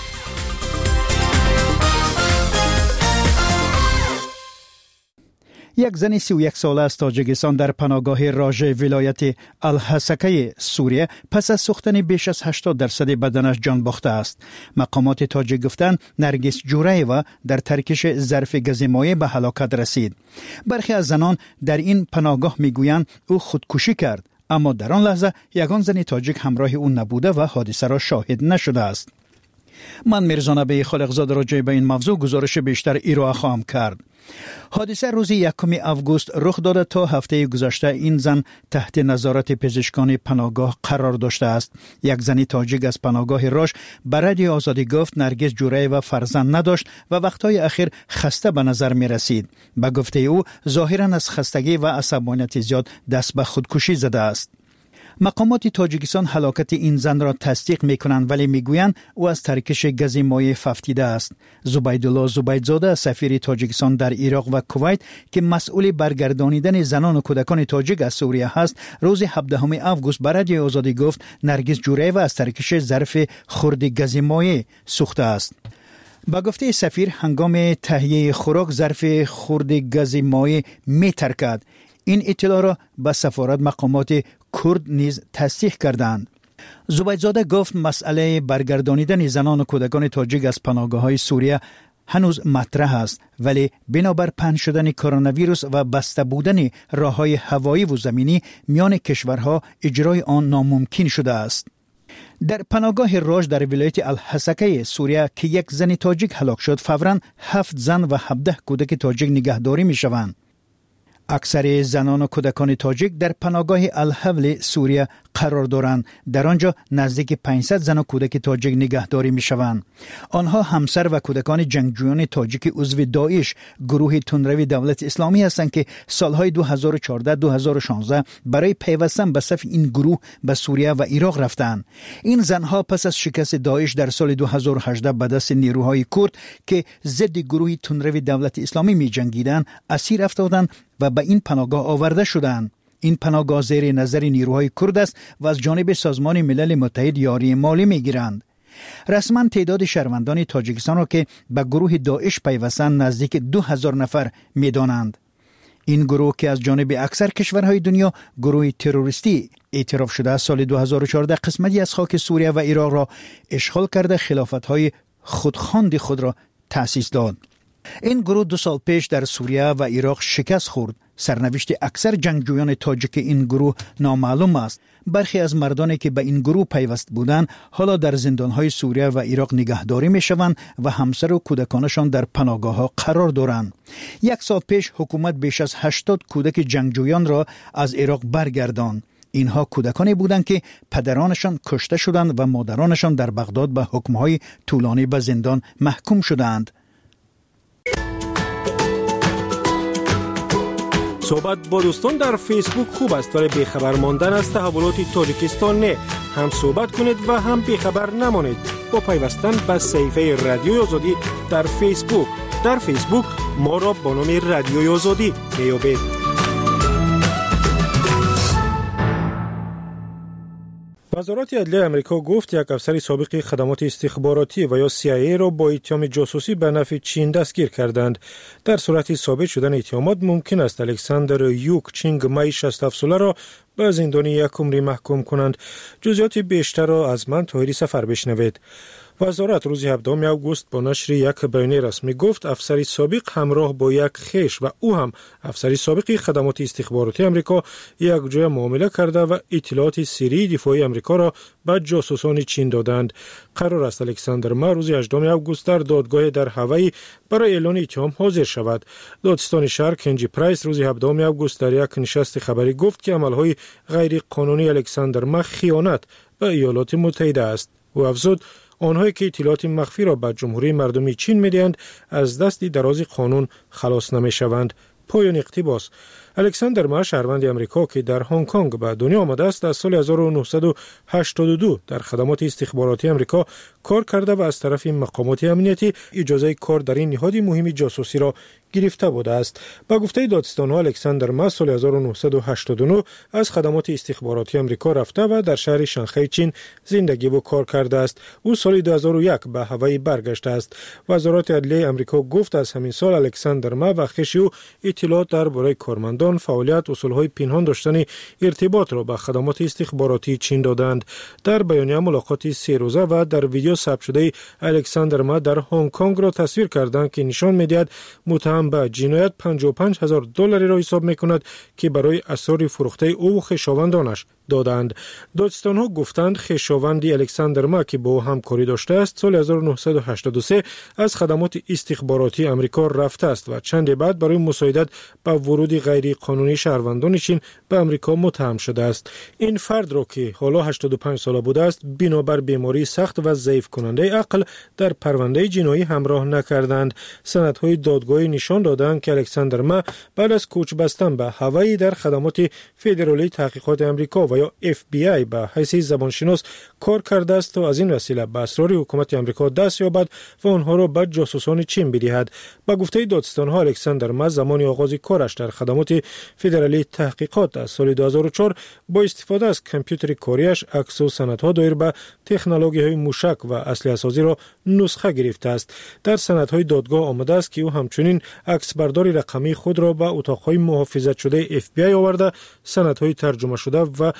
یک زن سی و یک ساله از تاجیکستان در پناهگاه راژه ولایت الحسکه سوریه پس از سوختن بیش از هشتاد درصد بدنش جان باخته است. مقامات تاجیک گفتند نرگس جورایوا در ترکش ظرف گازمایع به هلاکت رسید. برخی از زنان در این پناهگاه میگویند او خودکشی کرد، اما در آن لحظه یگان زن تاجیک همراه او نبوده و حادثه را شاهد نشده است. من میرزا نبی خالقزاده راجع به این موضوع گزارش بیشتر ارائه خواهم کرد. حادثه روز یکم آگوست رخ داده. تا هفته گذشته این زن تحت نظارت پزشکان پناهگاه قرار داشته است. یک زن تاجیک از پناهگاه راژ به رادیو آزادی گفت نرگس جورایوا فرزند نداشت و وقتهای اخیر خسته به نظر می رسید. به گفته او ظاهرا از خستگی و عصبانیت زیاد دست به خودکشی زده است. مقامات تاجیکستان هلاکت این زن را تصدیق می‌کنند، ولی می‌گویند او از ترکش گاز مایع ففتیده است. زبیدالله زبیدزاده سفیر تاجیکستان در عراق و کویت که مسئول برگردانیدن زنان و کودکان تاجیک از سوریه است، روز هفدهم آگوست به رادیو آزادی گفت نرگس جورایوا از ترکش ظرف خرد گاز مایع سوخته است. با گفته سفیر هنگام تهیه خوراک ظرف خرد گاز مایع می‌ترکد. این اطلاع را به سفارت مقامات کرد نیز تصدیق کردند. زبیدزاده گفت مسئله برگردانیدن زنان و کودکان تاجیک از پناهگاه‌های سوریه هنوز مطرح است، ولی بنابر پنهان شدن کرونا ویروس و بسته بودن راه‌های هوایی و زمینی میان کشورها اجرای آن ناممکن شده است. در پناهگاه راج در ولایت الحسکه سوریه که یک زن تاجیک هلاک شد، فوراً هفت زن و هفده کودک تاجیک نگهداری می شوند. اکثر زنان و کودکان تاجیک در پناهگاه الحول سوریه قرار دارند. در آنجا نزدیک پانصد زن و کودک تاجیک نگهداری می شوند. آنها همسر و کودکان جنگجویان تاجیک عضو داعش، گروه تندروی دولت اسلامی هستند که سالهای دو هزار و چهارده دو هزار و شانزده برای پیوستن به صف این گروه به سوریه و عراق رفتند. این زنها پس از شکست داعش در سال دو هزار و هجده به دست نیروهای کرد که ضد گروه تندروی دولت اسلامی می جنگیدند اسیر افتادند و به این پناهگاه آورده شدند. این پناهگاه زیر نظر نیروهای کرد است و از جانب سازمان ملل متحد یاری مالی می گیرند. رسما تعداد شهروندان تاجیکستان را که به گروه داعش پیوستند نزدیک دو هزار نفر می دانند. این گروه که از جانب اکثر کشورهای دنیا گروه تروریستی اعتراف شده است، سال دو هزار و چهارده قسمتی از خاک سوریه و عراق را اشغال کرده خلافت‌های خودخواند خود را تأسیس داد. این گروه دو سال پیش در سوریه و عراق شکست خورد. سرنوشت اکثر جنگجویان تاجیک این گروه نامعلوم است. برخی از مردانی که به این گروه پیوست بودند حالا در زندانهای سوریه و عراق نگهداری می شوند و همسر و کودکانشان در پناهگاه‌ها قرار دارند. یک سال پیش حکومت بیش از هشتاد کودک جنگجویان را از عراق برگرداند. اینها کودکانی بودند که پدرانشان کشته شدند و مادرانشان در بغداد به حکم‌های طولانی به زندان محکوم شدند. صحبت با دوستان در فیسبوک خوب است، ولی بیخبر ماندن از تحولات تاجیکستان نه. هم صحبت کنید و هم بیخبر نمانید با پیوستن به صفحه رادیوی آزادی در فیسبوک. در فیسبوک ما را با نام رادیوی آزادی میابید. وزارت عدلیه امریکا گفت یک افسر سابق خدمات استخباراتی و یا سی آی ای را با اتهام جاسوسی به نفع چین دستگیر کردند. در صورت ثابت شدن اتهامات ممکن است الکساندر یوک چینگ مای شصت و هفت ساله را به زندان یک عمری محکوم کنند. جزئیات بیشتر را از من طاهری سفر بشنوید. وزارت روز هفدهم آگوست با نشر یک بیانیه رسمی گفت افسری سابق همراه با یک خویش و او هم افسری سابق خدمات استخباراتی امریکا یک جای معامله کرده و اطلاعات سری دفاعی امریکا را به جاسوسان چین دادند. قرار است الکساندر ما روز هجدهم آگوست در دادگاه در هوایی برای اعلان اتهام حاضر شود. دادستان شهر کنجی پرایس روز هفدهم آگوست در یک نشست خبری گفت که عملهای غیر قانونی الکساندر ما خیانت به ایالات متحده است. او افزود آنهایی که اطلاعات مخفی را به جمهوری مردمی چین می‌دهند از دست دراز قانون خلاص نمی‌شوند. پایان اقتباس. الکساندر ما شهروند امریکا که در هنگ کنگ به دنیا آمده است از سال هزار و نهصد و هشتاد و دو در خدمات استخباراتی امریکا کار کرده و از طرف مقامات امنیتی اجازه کار در این نهاد مهم جاسوسی را گرفته بوده است. با گفته دادستان‌ها الکساندر ما سال هزار و نهصد و هشتاد و نه از خدمات استخباراتی امریکا رفته و در شهر شانگهای چین زندگی و کار کرده است. او سال دو هزار و یک به هوایی برگشته است. وزارت عدلیه امریکا گفت از همین سال الکساندر ما و خویش او اطلاعات درباره کارمندان فعالیت اصولهای پنهان داشتن ارتباط را به خدمات استخباراتی چین دادند. در بیانیه ملاقات سه روزه و در ویدیو ثبت شده الکساندر ما در هنگ کنگ را تصویر کردند که نشان می‌دهد متهم به جنایت پنجاه و پنج هزار دلاری را حساب می‌کند که برای اسرار فروخته او و خویشاوندانش دادند. دادستان‌ها گفتند خویشاوند الکساندر ما که با او همکاری داشته است سال هزار و نهصد و هشتاد و سه از خدمات استخباراتی امریکا رفته است و چند بعد برای مساعدت به ورود غیر قانونی شهروندان چین به امریکا متهم شده است. این فرد را که حالا هشتاد و پنج ساله بوده است بنابر بیماری سخت و ضعیف کننده عقل در پرونده جنایی همراه نکردند. سندهای دادگاهی نشان دادند که الکساندر ما بعد از کوچ بستن به هوایی در خدمات فدرالی تحقیقات امریکا و یا اف بی آی به حیث زبانشناس کار کرده است تا از این وسیله به اسرار حکومت امریکا دست یابد و آنها را به جاسوسان چین بدهد. با گفته دادستان‌ها الکساندر ما زمان آغاز کارش در خدمات فدرالی تحقیقات از سال دو هزار و چهار با استفاده از کامپیوتر کاریش عکس و سندها دایر به تکنولوژی‌های موشک و اسلحه سازی را نسخه گرفته است. در سندهای دادگاه آمده است که او همچنین عکسبرداری رقمی خود را به اتاق‌های محافظت شده اف بی آی آورده، سندهای ترجمه شده و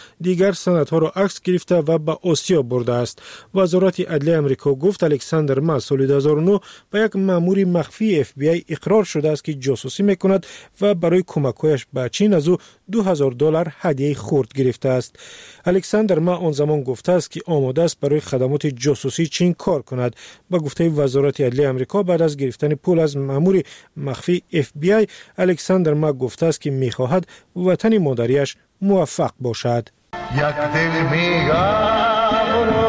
دیگر سندها را عکس گرفته و به آسیا برده است. وزارت عدلیه آمریکا گفت الکساندر ما سال دو هزار و نه به یک مأمور مخفی اف بی آی اقرار شده است که جاسوسی میکند و برای کمک‌هایش به چین از او دو هزار دلار هدیه خرد گرفته است. الکساندر ما آن زمان گفته است که آماده است برای خدمات جاسوسی چین کار کند. با گفته وزارت عدلیه آمریکا بعد از گرفتن پول از مأمور مخفی اف بی آی، الکساندر ما گفته است که می‌خواهد وطن مادریش موفق باشد. یک دل میگم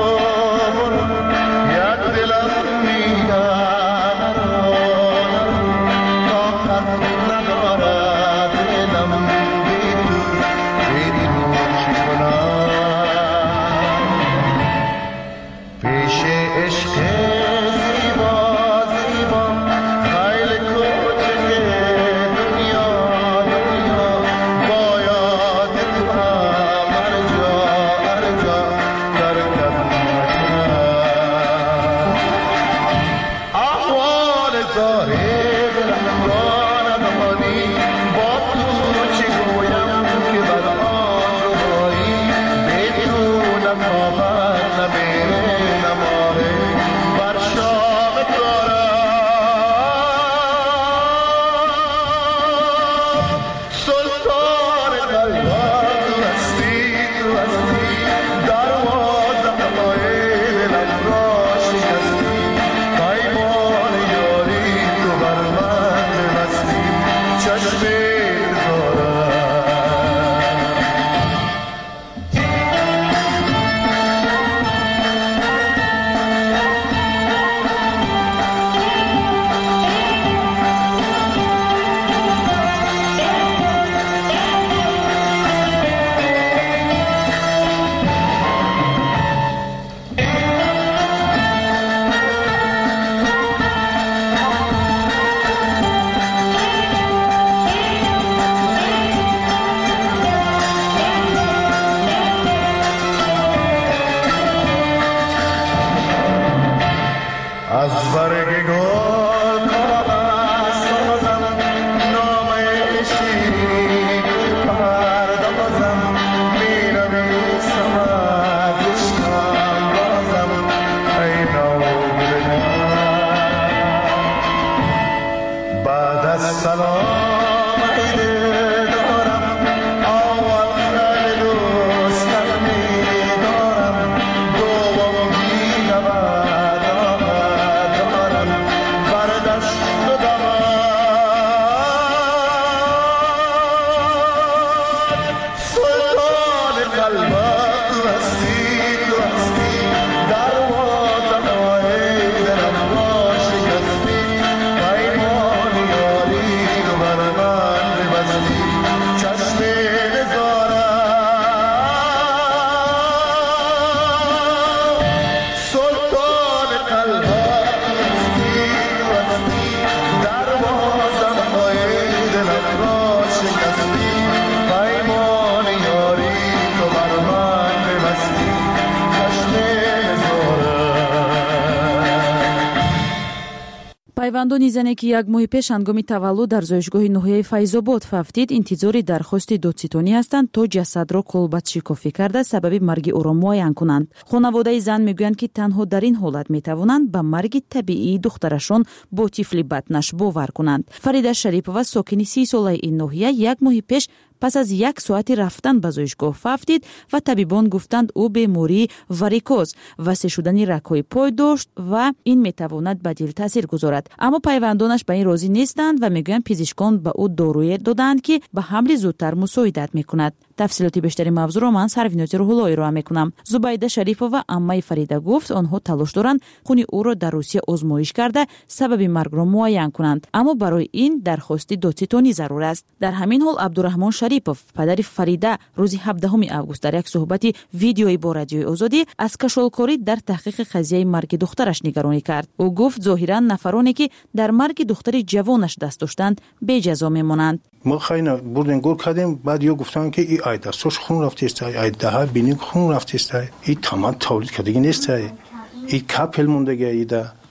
пайвандони зане ки як моҳи пеш ҳангоми таваллуд дар зоишгоҳи ноҳияи Файзобод фавтид интизори дархости додситонӣ ҳастанд, то ҷасадро колбатшикофӣ карда сабаби марги ӯро муайян кунанд. хонаводаи зан мегӯянд ки танҳо дар ин ҳолат метавонанд ба марги табиии духтарашон бо тифли батнаш бовар кунанд. Фарида Шарипова, сокини си солаи ин ноҳия, як моҳи пеш пас аз як соати рафтан ба зоишгоҳ фавтид ва табибон гуфтанд ӯ бемории варикоз, васеъ шудани рагҳои пой дошт ва ин метавонад ба дил таъсир гузорад. аммо пайвандонаш ба ин розӣ нестанд ва мегӯянд пизишкон ба ӯ дорӯе доданд ки ба ҳамли зудтар мусоидат мекунад. тафсилоти бештари мавзӯъро ман Сарвинози Рӯҳулло ироа мекунам. Зубайда Шарифова, аммаи Фарида, гуфт онҳо талош доранд хуни ӯро дар Русия озмоиш карда сабаби маргро муайян кунанд, аммо барои ин дархости додситонӣ зарур аст. дар ҳамин ҳол Абдураҳмон Шарипов, падари Фарида, рӯзи ҳабдаҳуми август дар як суҳбати видеои бо Радиои Озодӣ аз кашолкорӣ дар таҳқиқи қазияи марги духтараш нигаронӣ кард. ӯ гуфт зоҳиран нафароне ки дар марги духтари ҷавонаш даст доштанд беҷазо мемонанд. ما خیلی بردن گور کردیم، بعد یا گفتن که این آی دستش خون رفته است، آی ده بینی خون رفته است، این تمام تولید کردگی نیست، این کپل موندگی ایده،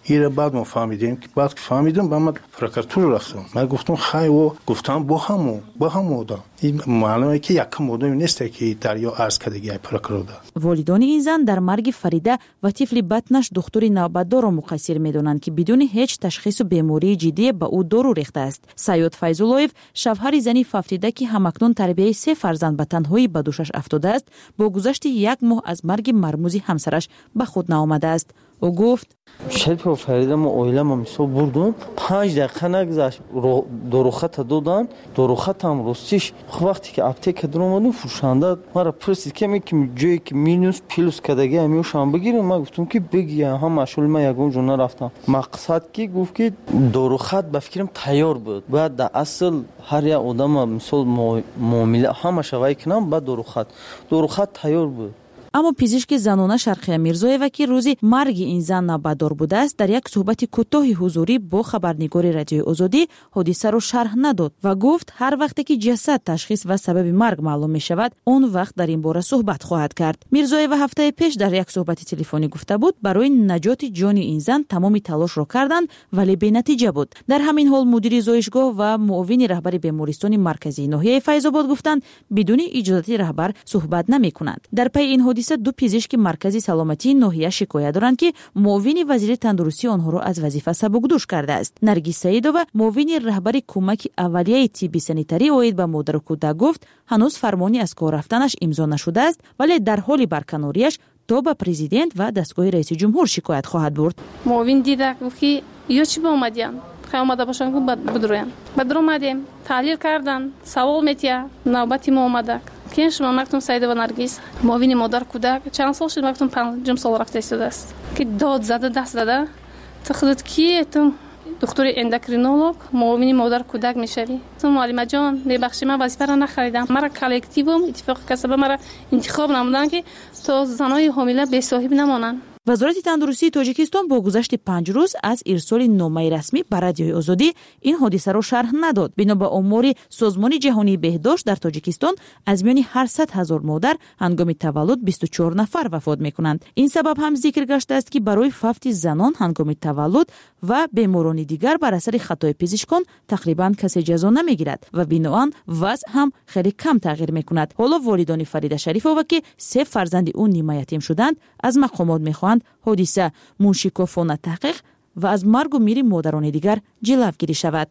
این بعد ما فهمیدیم که بعد که فهمیدم با من پروکراتور رفتم من گفتم خیر و گفتم با همو با همو دا این معلومه که یک موضوع نیست که دریا عرض کردگی پروکراتور. والدان این زن در مرگ فریده و طفل بطنش دکتری نوبتدار را مقصر میدونند که بدون هیچ تشخیص بیماری جدی به او دارو ریخته است. سیاد فیض‌اللهیف شوهر زنی فافتیده که همکنون تربیت سه فرزند به تنهایی به دوشش افتاده است با گذشت یک ماه از مرگ مرموزی همسرش به خود نآمده است. او گفت شاید به فریده ما اویله ما میسو بردم پنج دقیقه نگذشت داروخط دادن داروخط هم رستیش وقتی که اپتیک در اومدم فروشنده مرا پرسید که می که جایی که مینوس پیلوس کدگی همیوشان بگیرم من گفتم که بگی هم مشغول من یگون جون نرفتم مقصد که گفت که داروخط به فکرم تیار بود بعد در اصل هر یک آدم مثال معامله همه شوی کنم بعد داروخط داروخط تیار بود. اما پزشک زنانه شرقیه میرزایوا که روزی مرگ این زن نوبتدار بوده است در یک صحبت کوتاه حضوری با خبرنگار رادیوی آزادی حادثه را شرح نداد و گفت هر وقتی که جسد تشخیص و سبب مرگ معلوم می شود اون وقت در این باره صحبت خواهد کرد. میرزایوا هفته پیش در یک صحبت تلفنی گفته بود برای نجات جان این زن تمام تلاش را کردند ولی بی نتیجه بود. در همین حال مدیر زایشگاه و معاون رهبر بیمارستان مرکزی ناحیه فیض‌آباد گفتند بدون اجازه رهبر صحبت نمی کنند. در پی این حادثه دو پزشک مرکزی سلامتی ناحیه شکایت دارند که معاون وزیر تندرستی آنها را از وظیفه سبکدوش کرده است. نرگس سعیدова معاون رهبر کمک اولیه طبی سانیتری اوید به مادر و کودک گفت هنوز فرمانی از کار رفتنش امضا نشده است ولی در حال برکناریش تا به پرزیدنت و دستگاه رئیس جمهور شکایت خواهد برد. معاون دیده گفت که یا چی با اومدین خیلی اومده باشن که بدروین بدر اومدیم تحلیل کردن سوال میتیه نوبتی ما اومده که شما مکتوم سعیده و نرگس معاون مادر کودک چند سال شد مکتوم پنجم سال رفته ایستاده است که داد زده دست زده تو خودت کی تو دکتر اندوکرینولوژ معاون مادر کودک میشوی تو معلمه جان ببخشید من وظیفه را نخریدم مرا کالکتیوم اتفاق کسب مرا انتخاب نمودن که تا زنای حامله بی صاحب نمانند. وزارت تندرستی تاجیکستان با گذشت پنج روز از ارسال نامه رسمی به رادیوی آزادی این حادثه را شرح نداد. بنا به آمار سازمان جهانی بهداشت در تاجیکستان از میان هشتصد هزار مادر هنگام تولد بیست و چهار نفر وفات میکنند. این سبب هم ذکر گشته است که برای فوت زنان هنگام تولد و بیماران دیگر بر اثر خطای پزشکان تقریبا کسی جزا نمیگیرد و بنابراین وضع هم خیلی کم تغییر میکند. حالا والدان فریده شریفova که سه فرزند او نیمه یتیم شدند از مقامات میخواهند حادثه منشکافانه تحقیق و از مرگ و میر مادران دیگر جلوگیری شود.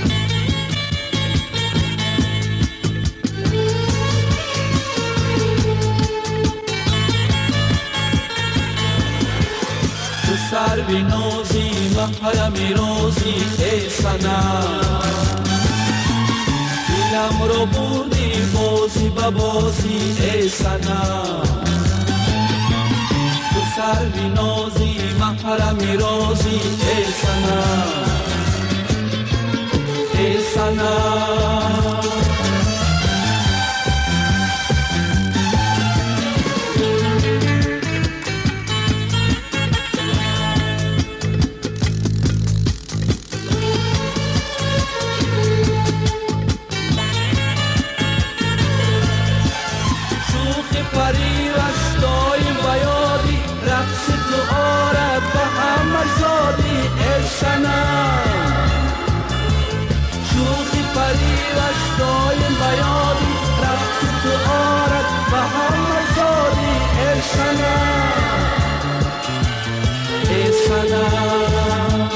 سر بی نازی محرم رازی ای سنم دلم رو بردی بازی با بازی ای سنم تو سر بی نازی محرم رازی ای سنم ای سنم شوخی پریوش دایم بیادی رقص تو آرد و همه زادی ای سنم ای سنم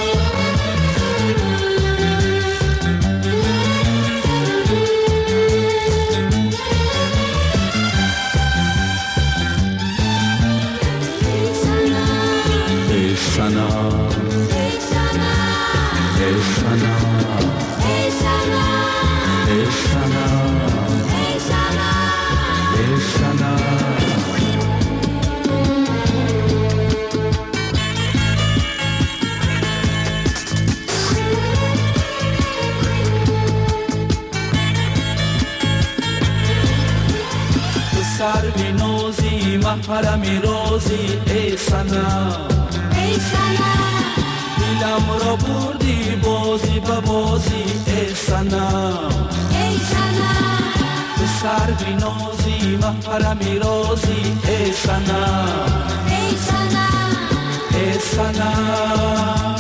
ای سنم سر بی نازی محرم رازی ای سنم ای سنم دلم را بردی بازی با بازی ای سنم ای سنم تو سر بی نازی محرم رازی ای سنم ای سنم ای سنم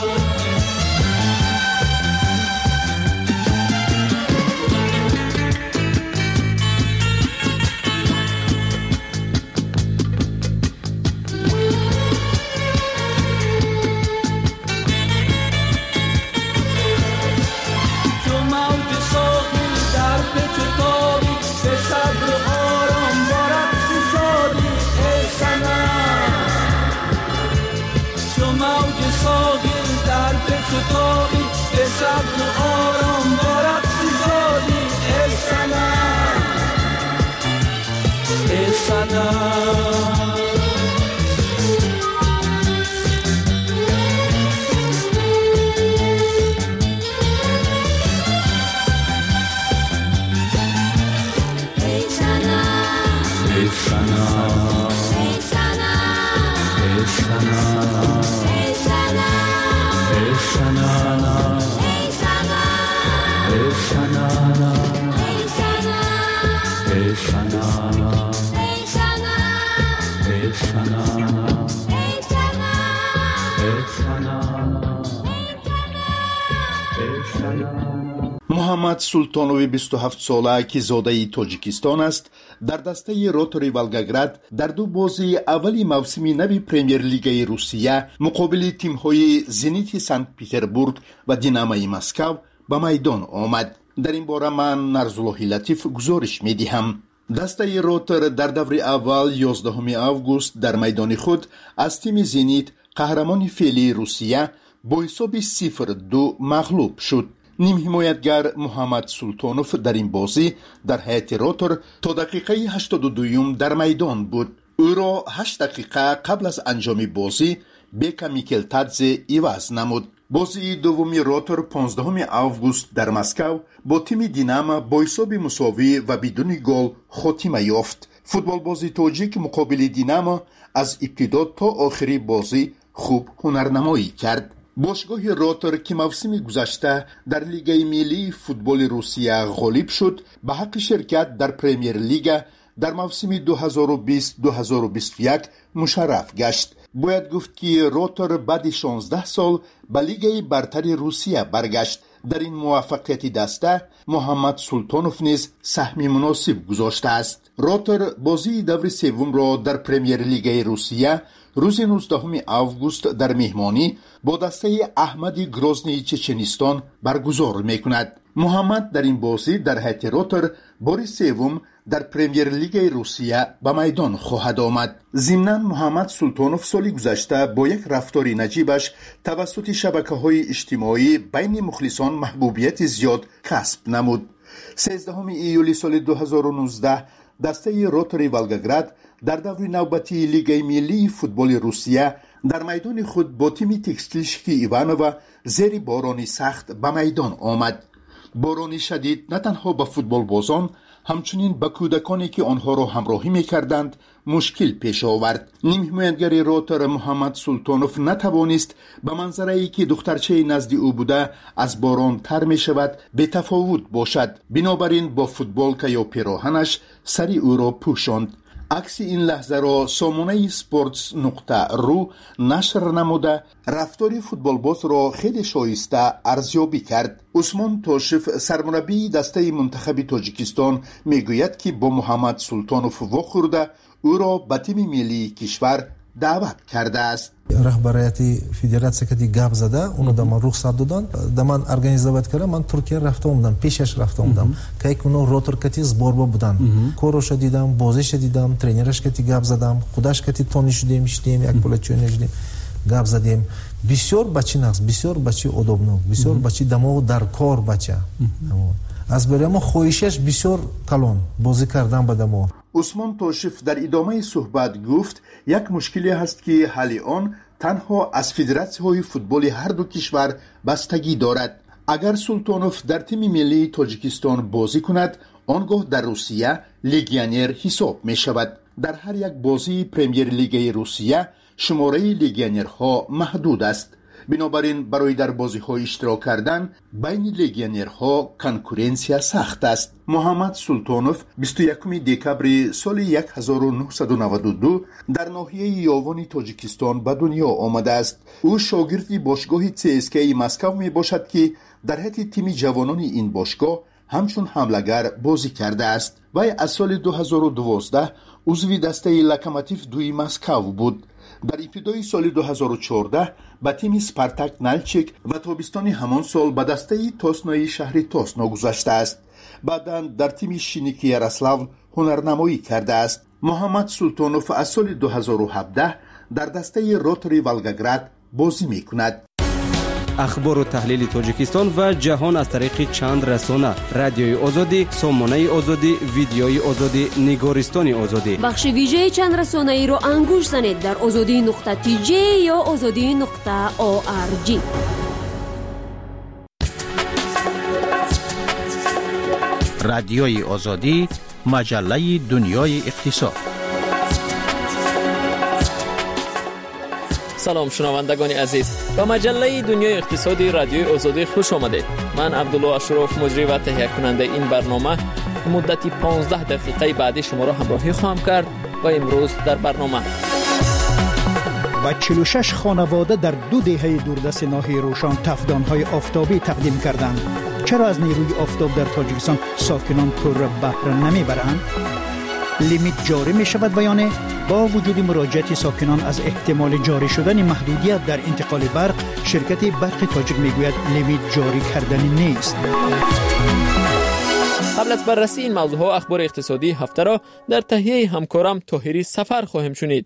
муҳаммад султонови бисту ҳафт сола ки зодаи тоҷикистон аст дар дастаи ротори волгоград дар ду бозии аввали мавсими нави премер-лигаи русия муқобили тимҳои зенити санкт петербург ва динамои москав ба майдон омад. дар ин бора ман нарзуллоҳи латиф гузориш медиҳам. дастаи ротор дар даври аввал ёздаҳуми август дар майдони худ аз тими зенит қаҳрамони феълии русия бо ҳисоби сифр ду мағлуб шуд. нимҳимоятгар муҳаммад султонов дар ин бозӣ дар ҳайати ротор то дақиқаи ҳаштоду дуюм дар майдон буд. ӯро ҳашт дақиқа қабл аз анҷоми бозӣ бека микелтадзе иваз намуд. бозии дуввуми ротор понздаҳуми август дар Москав бо тими Динамо бо ҳисоби мусовӣ ва бидуни гол хотима ёфт. футболбози тоҷик муқобили Динамо аз ибтидо то охири бозӣ хуб ҳунарнамоӣ кард. бошгоҳи ротор ки мавсими гузашта дар лигаи миллии футболи Русия ғолиб шуд, ба ҳаққи ширкат дар премер-лига дар мавсими ду ҳазору бист ду ҳазору бисту як мушарраф гашт. бояд гуфт ки ротор баъди шонздаҳ сол ба лигаи бартари Русия баргашт. дар ин муваффақияти даста муҳаммад султонов низ саҳми муносиб гузоштааст. ротор бозии даври севумро дар премер-лигаи Русия рӯзи нуздаҳуми август дар меҳмонӣ бо дастаи Аҳмади Грознии Чеченистон баргузор мекунад. муҳаммад дар ин бозӣ дар ҳайати ротор бори севум дар премер-лигаи Русия ба майдон хоҳад омад. зимнан муҳаммад султонов соли гузашта бо як рафтори наҷибаш тавассути шабакаҳои иҷтимоӣ байни мухлисон маҳбубияти зиёд касб намуд. сездаҳуми июли соли ду ҳазору нуздаҳ дастаи ротори Волгоград дар даври навбатии лигаи миллии футболи Русия дар майдони худ бо тими Текстилщики Иванова зери борони сахт ба майдон омад. борони шадид на танҳо ба футболбозон, ҳамчунин ба кӯдаконе ки онҳоро ҳамроҳӣ мекарданд мушкил пеш овард. нимҳимоятгари ротор муҳаммад султонов натавонист ба манзарае ки духтарчаи назди ӯ буда аз борон тар мешавад бетафовут бошад. бинобар ин бо футболка ё пироҳанаш сари ӯро пӯшонд. акси ин лаҳзаро сомонаи спортс нуқта ру нашр намуда рафтори футболбозро хеле шоиста арзёбӣ кард. усмон тошев сармураббии дастаи мунтахаби тоҷикистон мегӯяд ки бо муҳаммад султонов вохӯрда ӯро ба тими миллии кишвар даъват кардааст. раҳбарияти федератсия кади гап зада уно да ман рухсат додан да ман организовать кардам. ман туркия рафта омадам, пешаш рафта омадам кайки уно ротор кати зборба будан. короша дидам, бозиша дидам, тренераш кати гап задам, худаш кати тони шудем, шидем, як пола чой нешидем, гап задем. бисёр бачи нағз, бисёр бачи одобнок, бисёр бачи дамоғ дар кор бача. аз беремо хоҳишаш бисёр калон бозӣ кардан ба дамоғ. усмон тошев дар идомаи суҳбат гуфт, як мушкиле ҳаст ки ҳалли он танҳо аз федератсияҳои футболи ҳарду кишвар бастагӣ дорад. агар султонов дар тими миллии тоҷикистон бозӣ кунад, он гоҳ дар Русия легионер ҳисоб мешавад. дар ҳар як бозии премер-лигаи Русия шумораи легионерҳо маҳдуд аст. بنابراین برای در بازی‌ها اشتراک کردن بین لگیونرها کنکورنسیا سخت است. محمد سلطانوف بیست و یکم دکبر سال هزار و نهصد و نود و دو در ناحیه یاوان تاجیکستان به دنیا آمده است. او شاگرد باشگاه سی اس کی مسکو می باشد که در حیط تیم جوانان این باشگاه همچون حمله‌گر بازی کرده است. وی از سال دو هزار و دوازده عضو دسته لوکوموتیو دوی مسکو بود. در ابتدای سال دو هزار و چهارده به تیم سپارتاک نلچیک و تابستان همان سال به دسته تاسنای شهر تاسنا گذشته است. بعداً در تیم شینیکی یاروسلاو هنرنمایی کرده است. محمد سلطانوف از سال دو هزار و هفده در دسته روتری والگاگراد بازی می‌کند. اخبار و تحلیل تاجیکستان و جهان از طریق چند رسانه: رادیوی آزادی، سامانه آزادی، ویدیوی آزادی، نگارستان آزادی. بخش ویژه چند رسانه ای رو انگوش زنید در آزادی نقطه تی جی یا آزادی نقطه او آر جی. رادیوی آزادی، مجله دنیای اقتصاد. سلام شنوندگان عزیز، به مجله دنیای اقتصادی رادیوی آزادی خوش آمدید. من عبدالله اشرف مجری و تهیه کننده این برنامه مدتی پانزده دقیقه بعدی شما را همراهی خواهم کرد و امروز در برنامه و چهل و شش خانواده در دو دهه دوردست ناحیه روشن تفدان‌های آفتابی تقدیم کردند. چرا از نیروی آفتاب در تاجیکستان ساکنان پر بهره نمیبرند؟ لیمیت جاری می شود و یا نه؟ با وجود مراجعت ساکنان از احتمال جاری شدن محدودیت در انتقال برق، شرکت برق تاجیک میگوید لیمیت جاری کردنی نیست. قبل از بررسی این موضوعات اخبار اقتصادی هفته را در تهیه همکارم طاهری سفر خواهیم شنید.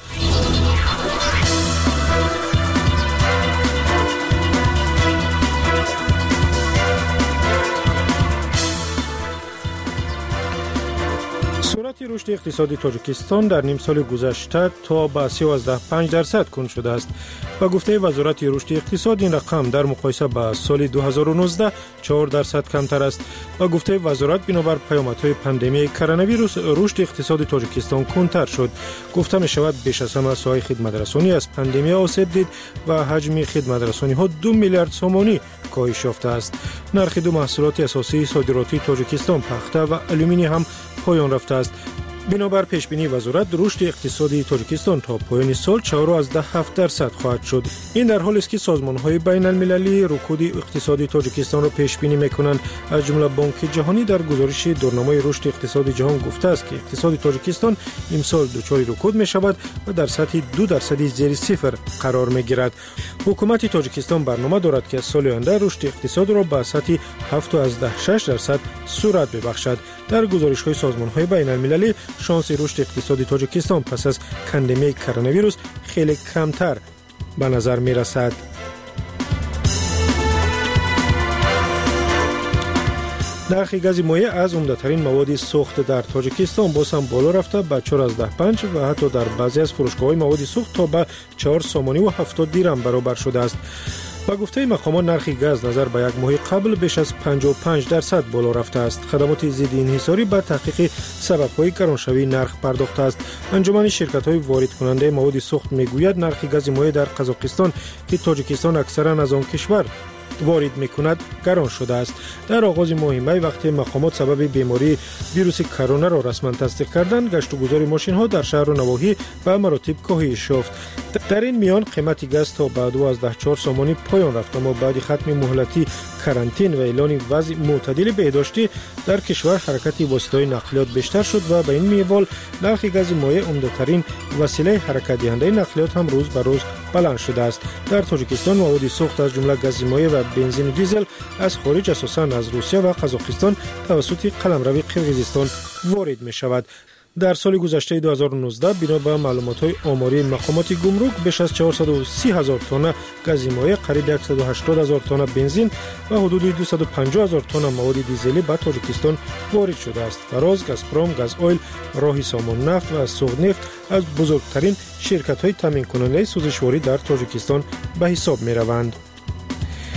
سرعت رشد اقتصادی تاجیکستان در نیم سال گذشته تا به سیزده و پنج درصد کند شده است. با گفته وزارت رشد اقتصاد این رقم در مقایسه با سال دو هزار و نوزده چهار درصد کمتر است. با گفته وزارت بنابر پیامدهای پاندمی کرونا ویروس رشد اقتصاد تاجیکستان کندتر شد. گفته می شود بیش از همه ساحه خدمترسانی از پاندمی آسیب دید و حجم خدمترسانی ها دو میلیارد سومانی کاهش یافته است. نرخ دو محصولات اساسی صادراتی تاجیکستان پخته و آلومینی هم پایان رفته است. بنابر پیشبینی وزارت رشد اقتصادی تاجیکستان تا پایان سال چهار و هفت درصد خواهد شد. این در حالی است که سازمان‌های بین المللی رکود اقتصادی تاجیکستان را پیش بینی می‌کنند. از جمله بانک جهانی در گزارش دورنامه رشد اقتصادی جهان گفته است که اقتصاد تاجیکستان امسال دچار رکود می‌شود و در سطح دو درصدی زیر صفر قرار می‌گیرد. حکومت تاجیکستان برنامه دارد که سال آینده رشد اقتصاد را به سطح هفت و شش درصد سرعت ببخشد. در گزارش‌های سازمان‌های بین المللی شانس رشد اقتصادی تاجیکستان پس از پاندمی کرونا ویروس خیلی کمتر به نظر می رسد. نرخ گاز مایع از عمده‌ترین مواد سوخت در تاجیکستان باز هم بالا رفته به چهار و پنج و حتی در بعضی از فروشگاه‌های مواد سوخت تا به چهار سومانی و هفتاد دیرم برابر شده است. با گفته مقامات نرخ گاز نظر به یک ماه قبل بیش از پنجاه و پنج درصد بالا رفته است. خدمات ضد انحصاری به تحقیق سبب‌های گرانشوی نرخ پرداخته است. انجمن شرکت‌های وارد کننده مواد سوخت میگوید نرخ گاز مایع در قزاقستان که تاجیکستان اکثرا از آن کشور وارد میکند گران شده است. در آغاز ماه می وقتی مقامات سبب بیماری ویروس کرونا را رسما تصدیق کردند، گشت و گذار ماشین ها در شهر و نواحی به مراتب کاهش یافت. در این میان قیمت گاز تا به دوازده و چهار سومانی پایان رفت، اما بعد ختم مهلتی کرانتین و اعلان وضع معتدل بهداشتی در کشور حرکت واسطه‌های نقلیات بیشتر شد و به این میوال نرخ گاز مایع عمده‌ترین وسیله حرکت دهنده نقلیات هم روز به روز بلند شده است. در تاجیکستان مواد سوخت از جمله گاز مایع و بنزین و دیزل از خارج اساساً از روسیه و قزاقستان توسط قلمرو قرقیزستان وارد می شود. در سال گذشته دو هزار و نوزده بنا به معلومات‌های آماری مقامات گمرک بیش از چهارصد و سی هزار تن گاز مایع، قریب صد و هشتاد هزار تن بنزین و حدود دویست و پنجاه هزار تن مواد دیزلی به تاجیکستان وارد شده است. فراز، گازپروم، گاز اویل، راهی سامان نفت و سوخت نفت از بزرگترین شرکت‌های تامین کننده سوزشواری در تاجیکستان به حساب می‌روند.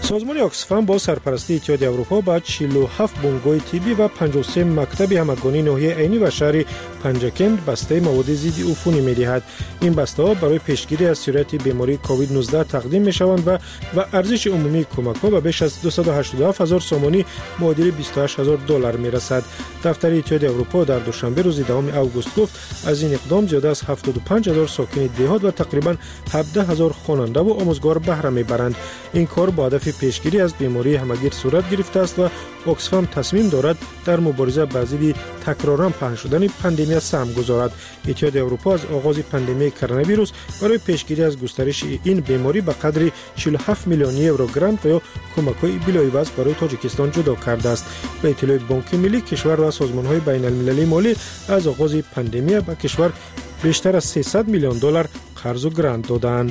سازمان اکسفام با سرپرستی اتحادیه اروپا با چهل و هفت بنگاه طبی و پنجاه و سه مکتب همگانی ناحیه عینی و شهر پنجکند بسته مواد ضد عفونی می‌دهد. این بسته‌ها برای پیشگیری از سرایت بیماری کووید نوزده تقدیم می‌شوند و و ارزش عمومی کمک‌ها به بیش از دویست و هشتاد و هفت هزار سومانی معادل بیست و هشت هزار دلار می‌رسد. دفتر اتحادیه اروپا در دوشنبه روز دهم اوگوست گفت از این اقدام زیاده از هفتاد و پنج هزار ساکن دهات و تقریباً هفده هزار خواننده و آموزگار بهره می‌برند. این کار با هدف پیشگیری از بیماری همگیر صورت گرفته است و اکسفام تصمیم دارد در مبارزه با ضد تکرارا پهن شدن پاندمی سهم گذارد. اتحادیه اروپا از آغاز پاندمی کرونا ویروس برای پیشگیری از گسترش این بیماری به قدر چهل و هفت میلیون یورو گرانت و یا کمک‌های بلاعوض برای تاجیکستان جدا کرده است. به اطلاع بانک ملی کشور و سازمان‌های بین‌المللی مالی از آغاز پاندمی به کشور بیشتر از سیصد میلیون دلار قرض و گرانت دادند.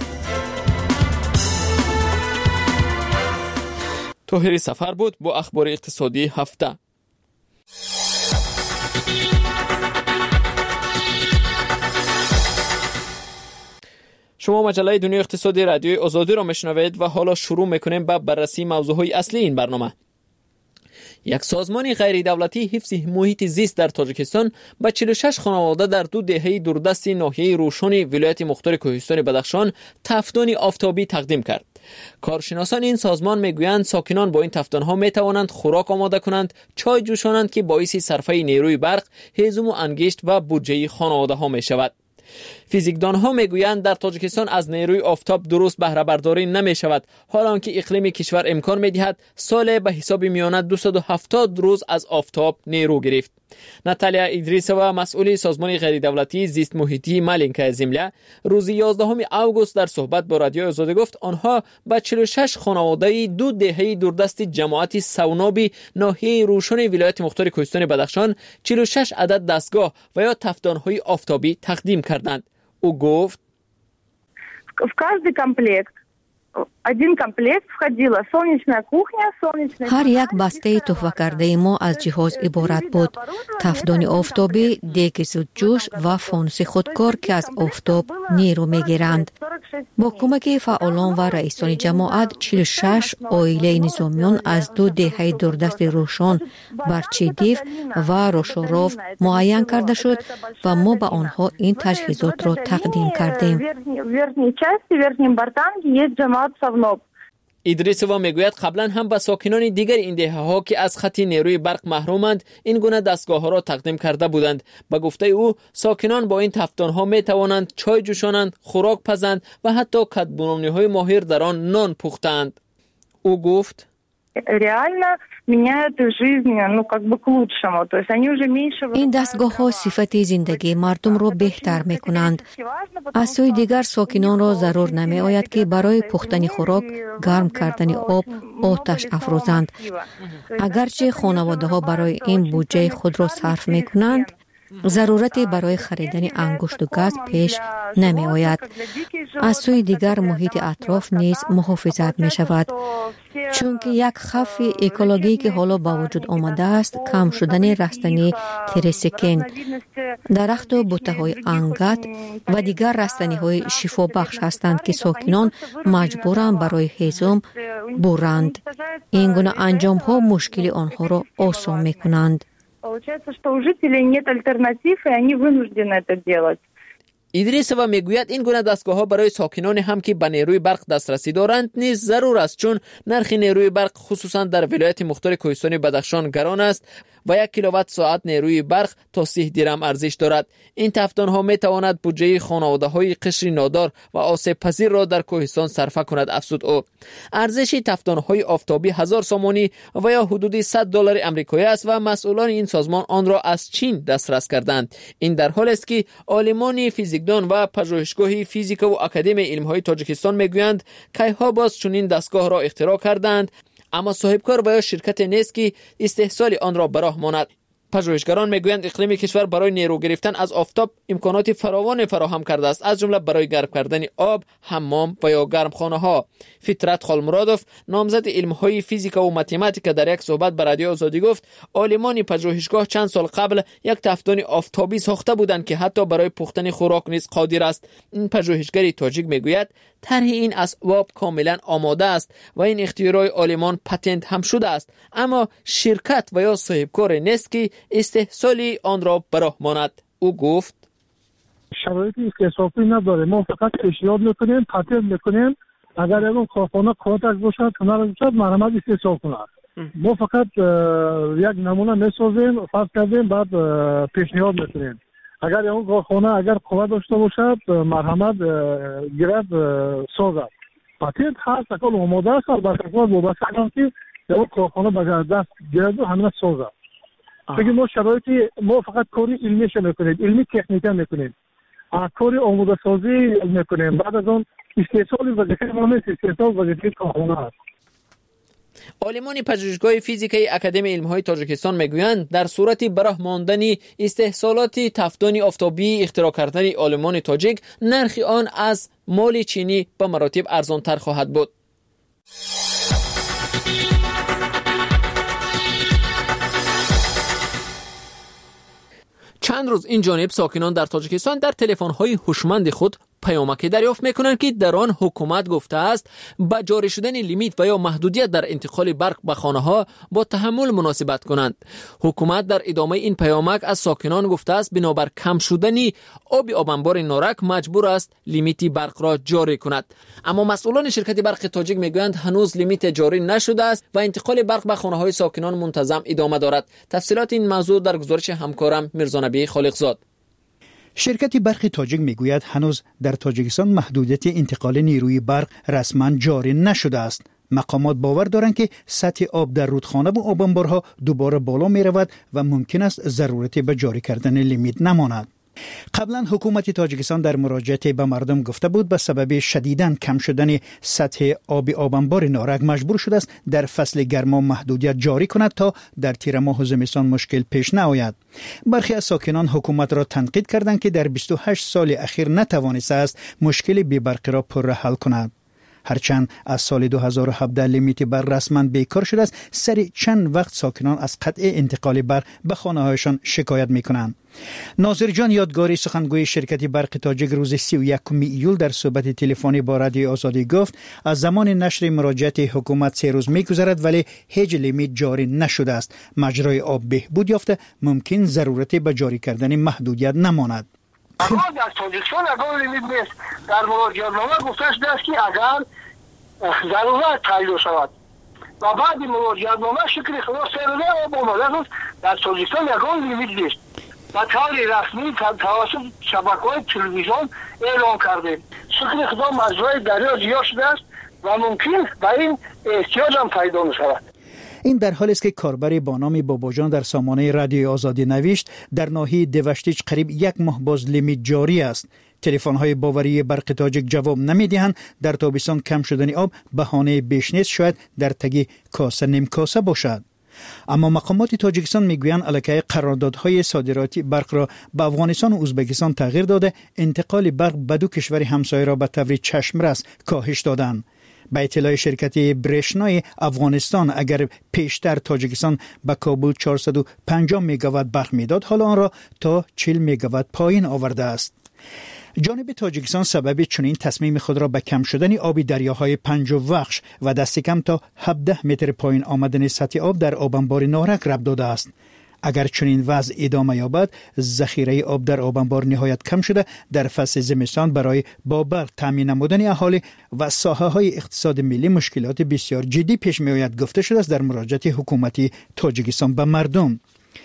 طاهری سفر بود با اخبار اقتصادی هفته. شما مجله دنیای اقتصادی رادیوی آزادی را میشنوید و حالا شروع میکنیم با بررسی موضوعهای اصلی این برنامه. یک سازمان غیر دولتی حفظ محیط زیست در تاجیکستان به چهل و شش خانواده در دو دهه دوردست ناحیه روشن ولایت مختار کوهستان بدخشان تفدان آفتابی تقدیم کرد. کارشناسان این سازمان میگویند ساکنان با این تفدان‌ها میتوانند خوراک آماده کنند، چای جوشانند که باعث صرفه نیروی برق، هیزم و انگشت و بودجه خانواده ها می شود. فیزیکدان ها میگویند در تاجیکستان از نیروی آفتاب درست بهره برداری نمی شود، حالانکه اقلیم کشور امکان می دهد سال به حساب میانه دویست و هفتاد روز از آفتاب نیرو گرفت. ناتالیا ادریسووا مسئول سازمان غیر دولتی زیست محیطی مالینکا زمله روز یازدهم اوگوست در صحبت با رادیو آزادی گفت آنها به چهل و شش خانواده دو دهه دوردست جماعت سونابی ناحیه روشن ولایت مختار کوهستان بدخشان چهل و شش عدد دستگاه و یا تفدان‌های آفتابی تقدیم کردند. او گفت в каждый комплект один комплект входила солнечная кухня, солнечный هر یک بسته تحفه کرده ما از جهاز عبارت بود: تفدان آفتابی، دیگ زودجوش و فانوس خودکار که از آفتاب نیرو میگیرند. با کمک فعالان و رئیسان جماعت چهل و شش عائله نظامیان از دو دهه دوردست روشن، برچیدیف و روشوروف معین کرده شد و ما به آنها این تجهیزات را تقدیم کردیم. ادریسووا میگوید قبلا هم به ساکنان دیگر این دهه ها که از خط نیروی برق محرومند این گونه دستگاه ها را تقدیم کرده بودند. به گفته او ساکنان با این تفدان ها می توانند چای جوشانند، خوراک پزند و حتی کدبنانی های ماهر در آن نان پختند. او گفت این دستگاه ها صفت زندگی مردم را بهتر می کنند. از سوی دیگر ساکنان را ضرور نمی آید که برای پختن خوراک گرم کردن آب آتش افروزند. اگرچه خانواده ها برای این بودجه خود را صرف می کنند، ضرورتی برای خریدن انگشت و گاز پیش نمی آید. از سوی دیگر محیط اطراف نیز محافظت می شود، چون که یک خف اکولوژی که حالا با وجود آمده است کم شدن رستنی تریسکین، درخت و بوته های انگت و دیگر رستنی های شفا بخش هستند که ساکنان مجبورند برای هیزم برند. این گونه انجام ها مشکل آنها را آسان می کنند. Получается, что у жителей нет альтернатив, и они вынуждены это делать. ادریسووا میگوید این گونه دستگاه ها برای ساکنان هم که به نیروی برق دسترسی دارند نیز ضرور است، چون نرخ نیروی برق خصوصا در ولایت مختار کوهستان بدخشان گران است و یک کیلووات ساعت نیروی برق تا سی درم ارزش دارد. این تفدان ها می تواند بودجه خانواده های قشر نادار و آسیب پذیر را در کوهستان صرفه کند. افزود او ارزش تفدان های آفتابی هزار سومانی و یا حدود صد دلار آمریکایی است و مسئولان این سازمان آن را از چین دسترس کردند. این در حالی است که عالمان فیزیکدان و پژوهشگاه فیزیک و اکادمی علم‌های تاجیکستان میگویند کیها باز چنین دستگاه را اختراع کردند، اما صاحبکار و یا شرکت نیست که استحصال آن را براه ماند. پژوهشگران میگویند اقلیم کشور برای نیرو گرفتن از آفتاب امکانات فراوان فراهم کرده است، از جمله برای گرم کردن آب، حمام و یا گرمخانه ها. فطرت خالمرادوف نامزد علم‌های فیزیک و متماتیک در یک صحبت با رادیو آزادی گفت عالمان پژوهشگاه چند سال قبل یک تفدان آفتابی ساخته بودند که حتی برای پختن خوراک نیز قادر است. این پژوهشگر تاجیک میگوید طرح این اسباب کاملا آماده است و این اختراع آلمان پتنت هم شده است، اما شرکت و یا صاحبکار نیست که استحصال آن را به راه ماند. او گفت شرایط استحصالی نداره، ما فقط پیشنهاد میکنیم، پتنت میکنیم، اگر اون کارخانه کاتک باشد هنر باشد مرمت استحصال کند. ما فقط یک نمونه میسازیم، فرض کردیم، بعد پیشنهاد میکنیم. اگر اون کارخانه اگر قوت داشته باشد مرحمت گیرد سازد. پتنت هست، اکل آماده است، البته کار وابسته است که اون کارخانه به دست گیرد و همین سازد. بگیم ما شرایطی ما فقط کاری علمیش میکنیم، علمی تکنیکی میکنیم، کاری آماده سازی میکنیم، بعد از اون استحصال وظیفه ما نیست، استحصال وظیفه کارخانه است. عالمان پژوهشگاه فیزیکی اکادمی علم‌های تاجیکستان میگویند در صورت براه ماندن استحصالات تفدان آفتابی اختراع کردن آلمان تاجیک، نرخ آن از مال چینی به مراتب ارزانتر خواهد بود. چند روز این جانب ساکنان در تاجیکستان در تلفن‌های هوشمند خود پیامکی دریافت میکنند که در آن حکومت گفته است با جاری شدن لیمیت و یا محدودیت در انتقال برق به خانه‌ها با تحمل مناسبت کنند. حکومت در ادامه این پیامک از ساکنان گفته است بنابر کم شدن آب آبانبار نارک مجبور است لیمیت برق را جاری کند. اما مسئولان شرکت برق تاجیک میگویند هنوز لیمیت جاری نشده است و انتقال برق به خانه‌های ساکنان منتظم ادامه دارد. تفصیلات این موضوع در گزارش همکارم میرزا نبی خالقزاد. شرکت برق تاجیک میگوید هنوز در تاجیکستان محدودیت انتقال نیروی برق رسما جاری نشده است. مقامات باور دارند که سطح آب در رودخانه و آبانبارها دوباره بالا می رود و ممکن است ضرورتی به جاری کردن لیمیت نماند. قبلا حکومت تاجیکستان در مراجعه به مردم گفته بود به سبب شدیداً کم شدن سطح آب آبانبار نارک مجبور شده است در فصل گرما محدودیت جاری کند تا در تیر ماه و زمستان مشکل پیش نیاید. برخی از ساکنان حکومت را تنقید کردند که در بیست و هشت سال اخیر نتوانسته است مشکل بی برقی را پر حل کند. هرچند از سال دو هزار و هفده لیمیت برق رسما بیکار شده است، سر چند وقت ساکنان از قطع انتقال برق به خانه‌هایشان شکایت می‌کنند. ناظر جان یادگاری سخنگوی شرکت برق تاجیک روز سی و یکم ایول در صحبت تلفنی با رادیو آزادی گفت از زمان نشر مراجعه حکومت سه روز می‌گذرد ولی هیچ لیمیت جاری نشده است. مجرای آب بهبود یافته، ممکن ضرورت به جاری کردن محدودیت نماند. اما در تاجیکستان اگر لیمیت نیست، در مراجعه‌نامه گفته شده است که اگر ضرورت تعیین شود و بعد مراجعه‌نامه شکل خلاص سرده آب آماده است، در تاجیکستان یگان لیمیت نیست. و طور رسمی توسط شبکه‌های تلویزیون اعلام کرده شکل خدام مجرای دریا زیاد شده است و ممکن به این احتیاج هم پیدا می‌شود. این در حالی است که کاربر با نام باباجان در سامانه رادیو آزادی نوشت در ناحیه دوشتیج قریب یک ماه باز لیمیت جاری است. تلفن‌های باوری برق تاجیک جواب نمی‌دهند. در تابستان کم شدن آب بهانه بیش نیست، شاید در تگی کاسه نیم کاسه باشد. اما مقامات تاجیکستان میگویند الکی قراردادهای صادراتی برق را به افغانستان و ازبکستان تغییر داده، انتقال برق به دو کشور همسایه را به طور چشمرس کاهش دادند. به اطلاع شرکت برشنای افغانستان اگر پیشتر تاجیکستان به کابل چهارصد و پنجاه مگاوات برق میداد، حالا آن را تا چهل مگاوات پایین آورده است. جانب تاجیکستان سبب چنین تصمیم خود را به کم شدن آب دریاهای پنج و وخش و دست کم تا هفده متر پایین آمدن سطح آب در آبانبار نارک ربط داده است. اگر چنین وضع ادامه یابد، ذخیره آب در آبانبار نهایت کم شده در فصل زمستان برای با برق تامین نمودن اهالی و ساحه‌های اقتصاد ملی مشکلات بسیار جدی پیش می‌آید گفته شده است در مراجعه حکومتی تاجیکستان به مردم.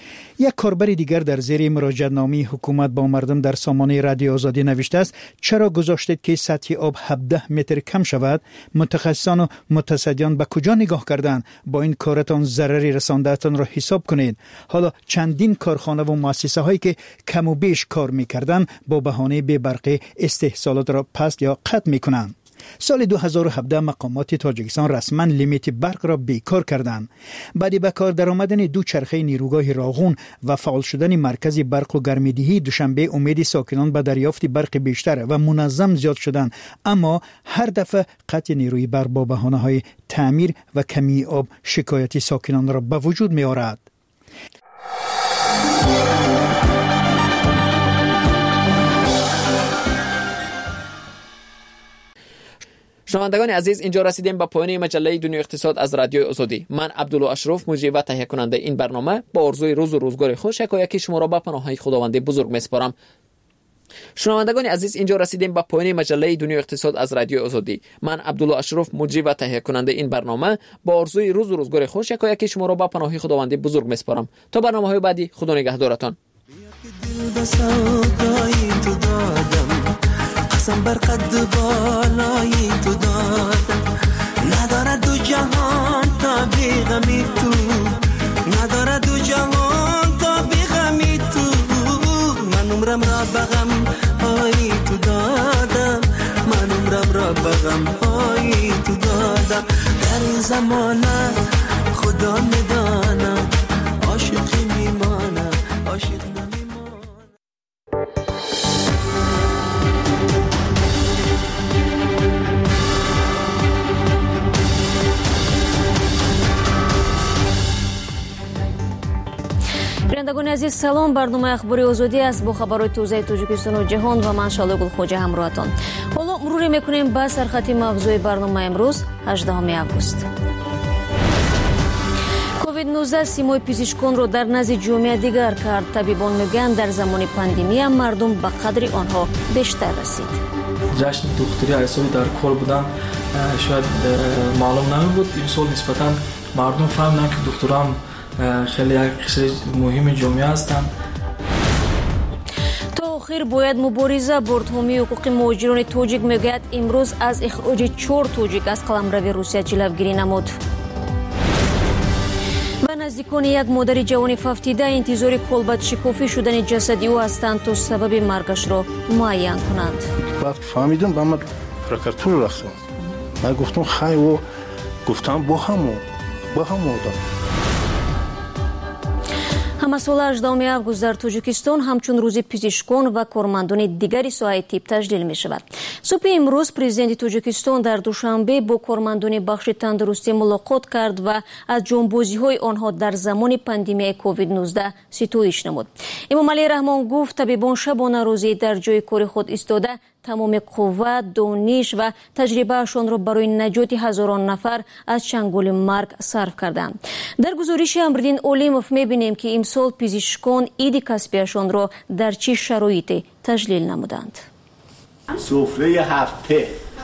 یک کاربر دیگر در زیر مراجعه نامه حکومت با مردم در سامانه رادیو آزادی نوشته است چرا گذاشتید که سطح آب هفده متر کم شود؟ متخصصان و متصدیان به کجا نگاه کردند؟ با این کارتان ضرری رساندهتان را حساب کنید. حالا چندین کارخانه و مؤسسه هایی که کم و بیش کار میکردند با بهانه بی برقی استحصالات را پس یا قطع میکنند. سال دو هزار و هفده مقامات تاجیکستان رسما لیمیت برق را بیکار کردند. بعد به کار درآمدن دو چرخه نیروگاه راغون و فعال شدن مرکز برق و گرمایدهی دوشنبه امید ساکنان به دریافت برق بیشتر و منظم زیاد شدند، اما هر دفعه قطع نیروی برق با بهانه‌های تعمیر و کمی آب شکایت ساکنان را به وجود می آورد. شنوندگان عزیز، اینجا رسیدیم به پایان مجله دنیا اقتصاد از رادیوی آزادی. من عبدالله اشرف، مجری و تهیه کننده این برنامه، با آرزوی روز و روزگار خوش یکایک شما را به پناههای خداوند بزرگ میسپارم. شنوندگان عزیز، اینجا رسیدیم به پایان مجله دنیا اقتصاد از رادیوی آزادی. من عبدالله اشرف، مجری و تهیه کننده این برنامه، با آرزوی روز و روزگار خوش یکایک شما را به پناههای خداوند بزرگ میسپارم. تا برنامه‌های بعدی، خدا نگهدارتان. قسم بر قد بالای تو دادم، ندارد دو جهان تا بی غمی تو، ندارد دو جهان تا بی غمی تو. من عمرم را بغم های تو دادم، من عمرم را بغم های تو دادم. در این زمانه خدا میدانم، عاشقی میمانم، عاشق نمیمانم. بینندگان عزیز سلام، برنامه اخباری آزادی است با خبرهای تازه تاجیکستان و جهان و من شالو گلخوجه همراهتان. حالا مروری میکنیم به سرخط موضوع برنامه امروز هجدهم август. کووید نوزده سیمای پزشکان را در نزد جامعه دیگر کرد. طبیبان میگن در زمان پاندمی مردم به قدر آنها بیشتر رسید. جشن دکتری حسابی در کار بودن شاید معلوم نمیبود. این سال نسبتا مردم فهمیدن که دکتران خیلی یک قشر مهم جامعه هستند. تا آخر باید مبارزه برد. حامی حقوق مهاجران تاجیک میگوید امروز از اخراج چهار تاجیک از قلمرو روسیه جلوگیری نمود. و نزدیکان یک مادر جوان ففتیده انتظار کالبد شکافی شدن جسد او هستند تا سبب مرگش را معین کنند. وقت فهمیدم با من پروکراتور رفتم. من گفتم خیلی و گفتم با همون با همون آدم. ҳамасола ҳаждаҳуми август дар тоҷикистон ҳамчун рӯзи пизишкон ва кормандони дигари соҳаи тиб таҷлил мешавад. субҳи имрӯз президенти тоҷикистон дар душанбе бо кормандони бахши тандурустӣ мулоқот кард ва аз ҷонбозиҳои онҳо дар замони пандемияи ковид нуздаҳ ситоиш намуд. эмомалӣ раҳмон гуфт табибон шабона рӯзӣ дар ҷои кори худ истода тамоми қувват, дониш ва таҷрибаашонро барои наҷоти ҳазорон нафар аз чангули марг сарф карданд. дар гузориши Амриддин Олимов мебинем ки имсол пизишкон иди касбиашонро дар чӣ шароите таҷлил намуданд. суфраи ҳафте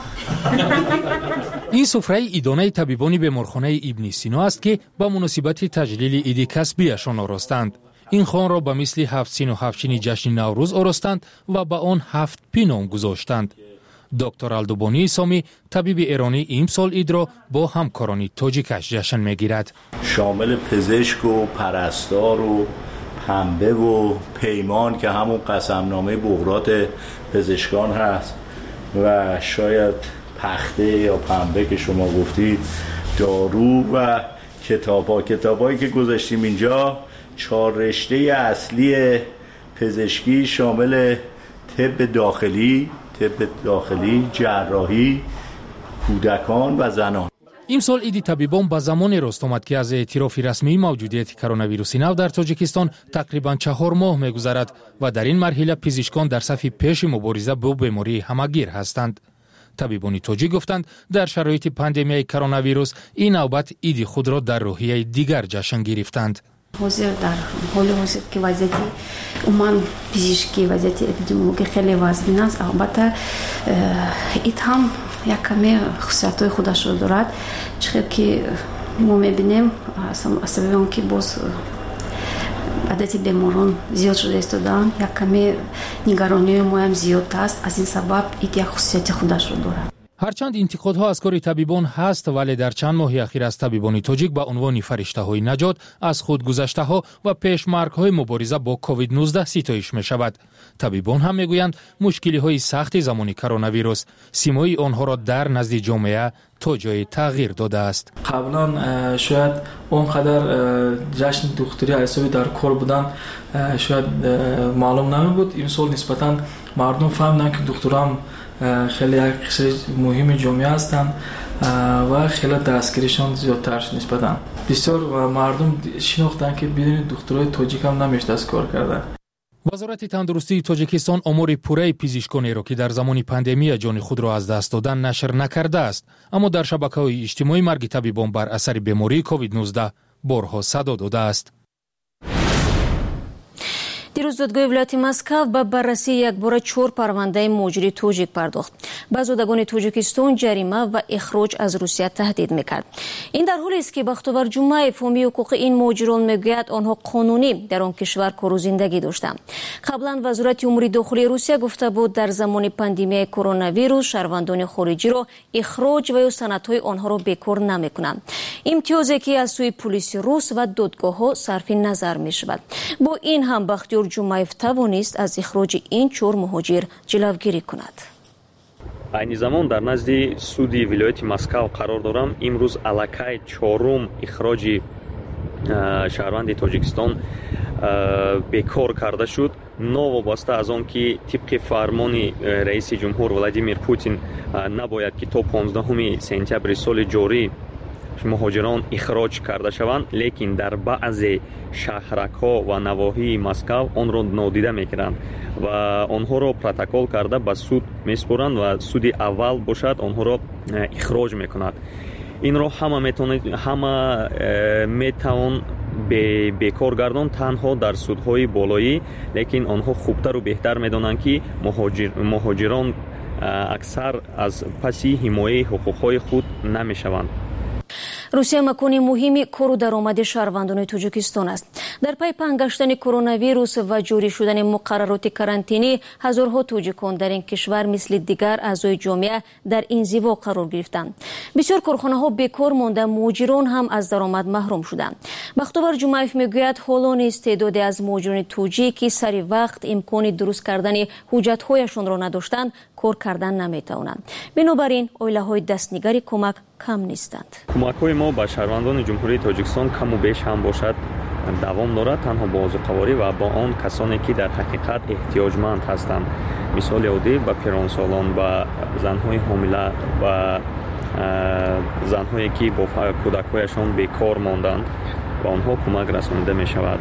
این سفره ایدانه طبیبان بیمارخانه ابن سینا است که با مناسبت تجلیل عید کسبیشان آراستند. این خان را به مثل هفت سین و هفتچین جشن نوروز آراستند و به آن هفت پی نام گذاشتند. دکتر الدوبانی سامی طبیب ایرانی امسال عید را با همکاران تاجیکش جشن میگیرد. شامل پزشک و پرستار و پنبه و پیمان که همون قسمنامه بغرات پزشکان هست و شاید پخته یا پنبه که شما گفتید، دارو و کتاب ها. کتاب هایی که گذاشتیم اینجا چهار رشته اصلی پزشکی شامل طب داخلی، طب داخلی، جراحی، کودکان و زنان. امسال عید طبیبان به زمانی راست آمد که از اعتراف رسمی موجودیت کرونا ویروس نو در تاجیکستان تقریبا چهار ماه می‌گذرد و در این مرحله پزشکان در صف پیش مبارزه با بیماری همگیر هستند. طبیبان تاجیک گفتند در شرایط پاندمیای کرونا ویروس این نوبت عید خود را در روحیه دیگر جشن گرفتند. حاضر در حال حاضر که وضعیت عموما پزشکی وضعیت اپیدمیولوژی خیلی وضعی است. البته این هم یک کمی خصوصیات خودش را دارد، چون که ما می‌بینیم از سبب آنکه باز عدد بیماران زیاد شده استادن، یک کمی نگرانی ما هم زیاد است. از این سبب این یک خصوصیت خودش را دارد. هرچند انتقادها از کار طبیبان هست، ولی در چند ماه اخیر از طبیبان تاجیک با عنوان فرشته‌های نجات از خودگذشته‌ها و پیشمرگ‌های مبارزه با کووید نوزده ستایش می‌شود. طبیبان هم می‌گویند مشکلی‌های سخت زمان کرونا ویروس سیمای آنها را در نزد جامعه تا جای تغییر داده است. قبلا شاید اونقدر جشن دکتری حسابی در کار بودن شاید معلوم نمی‌بود. این سال نسبتاً مردم فهمیدن که دکتران خیلی یک قشر مهم جامعه هستند و خیلی دستگیریشان زیادتر نسبتاً. بسیار مردم شناختن که بدون دکترای تاجیک هم نمیشه دست کار کردن. وزارت تندرستی تاجیکستان آمار پوره پزشکانی را که در زمان پاندمی جان خود را از دست دادن نشر نکرده است، اما در شبکه‌های اجتماعی مرگ طبیبان بر اثر بیماری کووید نوزده بارها صدا داده است. دیروز دادگاه ولایت مسکو به بررسی یک بار چهار پرونده مهاجر توجیک پرداخت. به زادگان توجیکستان جریمه و اخراج از روسیه تهدید میکرد. این در حالی است که بختیار جمعه حامی حقوق این مهاجران میگوید آنها قانونی در آن کشور کار و زندگی داشتند. قبلا وزارت امور داخلی روسیه گفته بود در زمان پاندمی کرونا ویروس شهروندان خارجی را اخراج و یا سندهای آنها را بیکار نمیکنند. امتیازی که از سوی پلیس روس و دادگاه ها صرف نظر می شود. با این هم بختیار جمعه توانست از اخراج این چهار مهاجر جلوگیری کند. این زمان در نزد سودی ولایت مسکو قرار دارم. امروز علاقه چهارم اخراج شهروند تاجیکستان بیکار کرده شد، نوابسته از آن که طبق فرمان رئیس جمهور ولادیمیر پوتین نباید که تا پانزدهم سپتامبر سال جاری مهاجران اخراج کرده شوند، لیکن در بعضی شهرک‌ها و نواحی مسکو آن را نادیده می‌گیرند و آنها را پروتکل کرده به سود می‌سپارند و سود اول باشد آنها را اخراج می‌کند. این را همه میتونید همه میتوان به بیکار گردان تنها در سودهای بالایی، لیکن آنها خوبتر و بهتر میدانند که مهاجر مهاجران اکثر از پسی حمایت حقوقهای خود نمیشوند. روسیه مکانی مهمی کار و درآمد شهروندان توجیکستان است. در پی پنگشتن کرونا ویروس و جاری شدن مقررات کرانتینی، هزارها توجیکان در این کشور مثل دیگر اعضای جامعه در انزوا قرار گرفتند. بسیار کارخانه‌ها بیکار مانده، مهاجران هم از درآمد محروم شدند. بختیار جمعیف میگوید حالا نیز تعدادی از مهاجران توجیک که سری وقت امکان درست کردن حجت‌هایشان را نداشتند، کار کردن نمیتوانند. بنابراین عائله‌های دستنگری کمک کم نیستند. کمک‌های ما به شهروندان جمهوری تاجیکستان کم و بیش هم باشد دوام دارد، تنها با بازوقواری و با آن کسانی که در حقیقت احتیاجمند هستند، مثال عادی به پیرانسالان و زن‌های حامله و زن‌هایی که با کودک‌هایشان بیکار ماندند، به آنها کمک رسانیده می‌شود.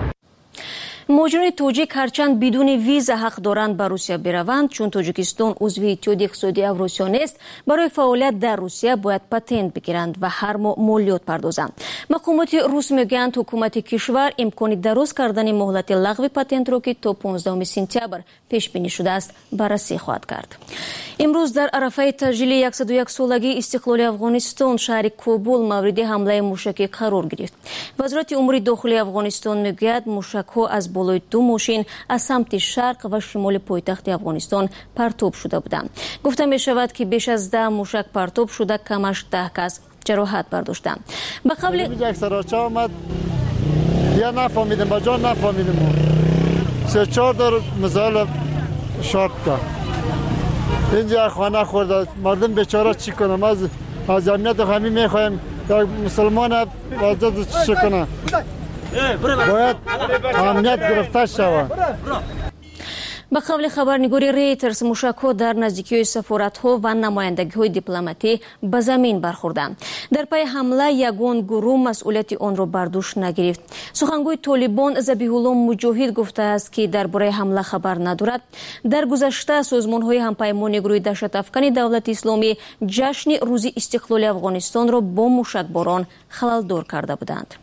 مهاجران توجیک هرچند بدون ویزا حق دارند به روسیه بروند، چون تاجیکستان عضو اتحادیه اقتصادی اوراسیا نیست، برای فعالیت در روسیه باید پتنت بگیرند و هر ماه مالیات پردازند. مقامات روس میگویند حکومت کشور امکان درست کردن مهلت لغو پتنت را که تا پانزدهم سپتامبر پیش بینی شده است بررسی خواهد کرد. امروز در عرفه تجلیل صد و یک سالگی استقلال افغانستان شهر کابل مورد حمله موشکی قرار گرفت. وزارت امور داخلی افغانستان میگوید موشک‌ها از بالای دو ماشین از سمت شرق و شمال پایتخت افغانستان پرتاب شده بودند. گفته می شود که بیش از ده موشک پرتاب شده، کمش ده کس جراحت برداشتند. به قبل یک سراچه آمد، یا نفهمیدیم با جان نفهمیدیم، سه چهار دور مزال شارت کرد. اینجا خانه خورده، مردم بیچاره چی کنم؟ از از جمعیت همین میخوایم یک مسلمان وضعیت چی کنه؟ باید امنیت گرفته شود. به قول خبرنگاری ریترز، موشک‌ها در نزدیکی سفارت‌ها و نمایندگی‌های دیپلماتی به زمین برخوردند. در پی حمله یگان گروه مسئولیت آن را بر دوش نگرفت. سخنگوی طالبان ذبیح الله مجاهد گفته است که درباره حمله خبر ندارد. در گذشته سازمان‌های همپیمانی گروه دهشت افکن دولت اسلامی جشن روز استقلال افغانستان را با موشکباران خلال‌دار کرده بودند.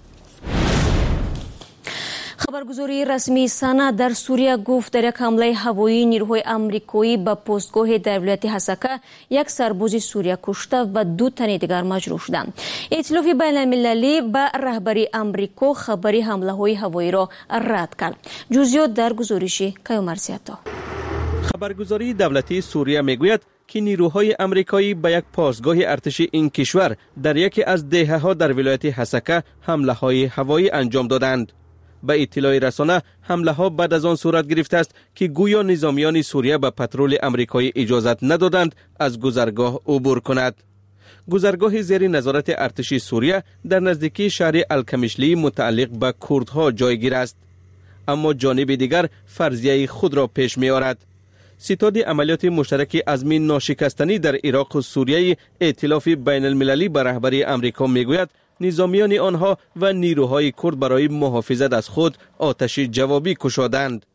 خبرگزاری رسمی سنا در سوریه گفت در یک حمله هوایی نیروهای آمریکایی به پستگاه در ولایت حسکه یک سرباز سوریه کشته و دو تن دیگر مجروح شدند. ائتلاف بین المللی به رهبری آمریکا خبری حمله های هوایی را رد کرد. جزئیات در گزارش کیومرسیاتا. خبرگزاری دولتی سوریه میگوید که نیروهای آمریکایی به یک پاسگاه ارتش این کشور در یکی از دهه‌ها در ولایت حسکه حمله های هوایی انجام دادند. به اطلاع رسانه حمله ها بعد از آن صورت گرفته است که گویا نظامیان سوریه به پترول آمریکایی اجازت ندادند از گذرگاه عبور کند. گذرگاه زیر نظارت ارتش سوریه در نزدیکی شهر الکمشلی متعلق به کردها جایگیر است، اما جانب دیگر فرضیه خود را پیش می آورد. ستاد عملیات مشترک عزم ناشکستنی در عراق و سوریه ائتلاف بین المللی به رهبری آمریکا میگوید نظامیان آنها و نیروهای کرد برای محافظت از خود آتش جوابی کشادند.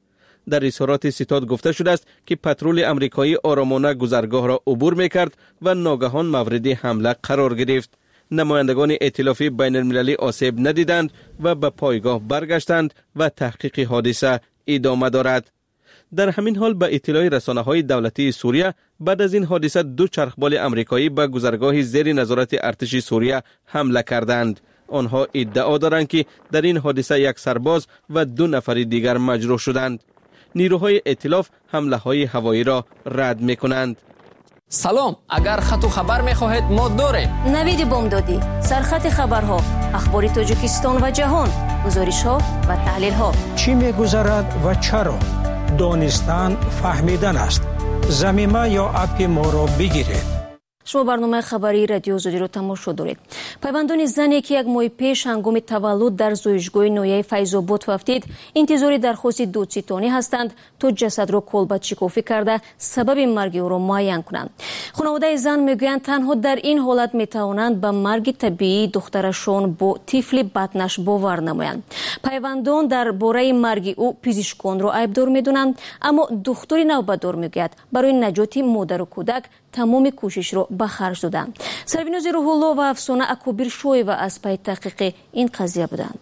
در اظهارات ستاد گفته شده است که پترول امریکایی آرامانه گذرگاه را عبور میکرد و ناگهان مورد حمله قرار گرفت. نمایندگان ائتلاف بین المللی آسیب ندیدند و به پایگاه برگشتند و تحقیق حادثه ادامه دارد. در همین حال به اطلاع رسانه‌های دولتی سوریه بعد از این حادثه دو چرخبال امریکایی به گذرگاه زیر نظارت ارتش سوریه حمله کردند. آنها ادعا دارند که در این حادثه یک سرباز و دو نفر دیگر مجروح شدند. نیروهای ائتلاف حمله‌های هوایی را رد می‌کنند. سلام، اگر خط و خبر می‌خواهید ما داریم. نوید بامدادی، سرخط خبرها، اخبار تاجیکستان و جهان، گزارش‌ها و تحلیل‌ها. چی می‌گذرد و چرا؟ دانستن فهمیدن است. زمینه یا اپی ما را بگیرید. شما برنامه خبری رادیو آزادی را تماشا دارید. پیوندان زنی که یک ماه پیش هنگام تولد در زایشگاه نویه فیض‌آباد وفتید انتظار درخواست دادستانی هستند تا جسد را کلبد شکافی کرده سبب مرگ او را معین کنند. خانواده زن میگویند تنها در این حالت میتوانند به مرگ طبیعی دخترشان با طفل بطنش باور نمایند. پیوندان در باره مرگ او پزشکان را عیبدار میدونند، اما دکتر نوبتدار میگوید برای نجات مادر و کودک تمام کوشش را به خرج دادند. سربیناز روح‌الله و افسانه اکابر شویوه از پی تحقیق این قضیه بودند.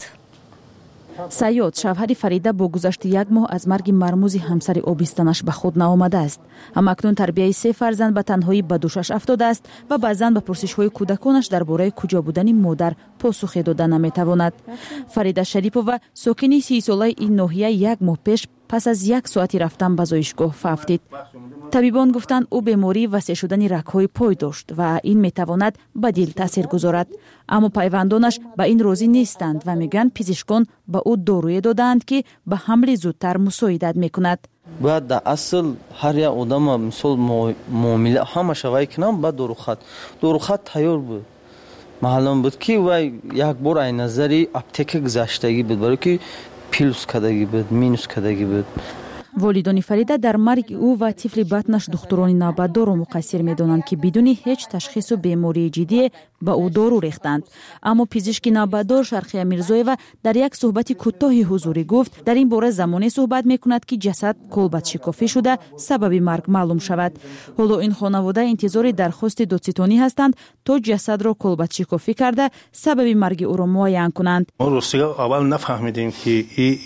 سیاد شوهر فریده با گذشت یک ماه از مرگ مرموز همسر آبستنش به خود نآمده است. اما اکنون تربیت سه فرزند به تنهایی به دوشش افتاده است و بعضاً به پرسش‌های کودکانش درباره کجا بودن مادر پاسخ داده نمی‌تواند. فریده شریپووا ساکن سی ساله این ناحیه یک ماه پیش پس از یک ساعتی رفتن به زایشگاه فافتید. طبیبان گفتند او بیماری وسیع شدن رگ‌های پای داشت و این میتواند به دل تاثیر گذارد. اما پیوندانش به این راضی نیستند و میگن پزشکان به او دارویی دادند که به حمل زودتر مساعدت میکند. باید در اصل هر یک آدم مثال معامله همه شوی کنم با داروخط داروخط تیار بود. معلوم بود که وای یک بار این نظری اپتیک گذشتگی بود، برای که پیلوس کدگی بود، مینوس کدگی بود. والدان فریده در مرگ او و طفل بطنش دختران نوبتدار را مقصر می‌دانند که بدون هیچ تشخیص و بیماری جدی به او دارو ریختند. اما پزشک نوبتدار شرخیه میرزایووا در یک صحبت کوتاه حضوری گفت در این باره زمانی صحبت می‌کند که جسد کلبد شکافی شده سبب مرگ معلوم شود. حالا این خانواده انتظار درخواست دادستانی هستند تا جسد را کلبد شکافی کرده سبب مرگ او را معین کنند. ما روسیا اول نفهمیدیم که این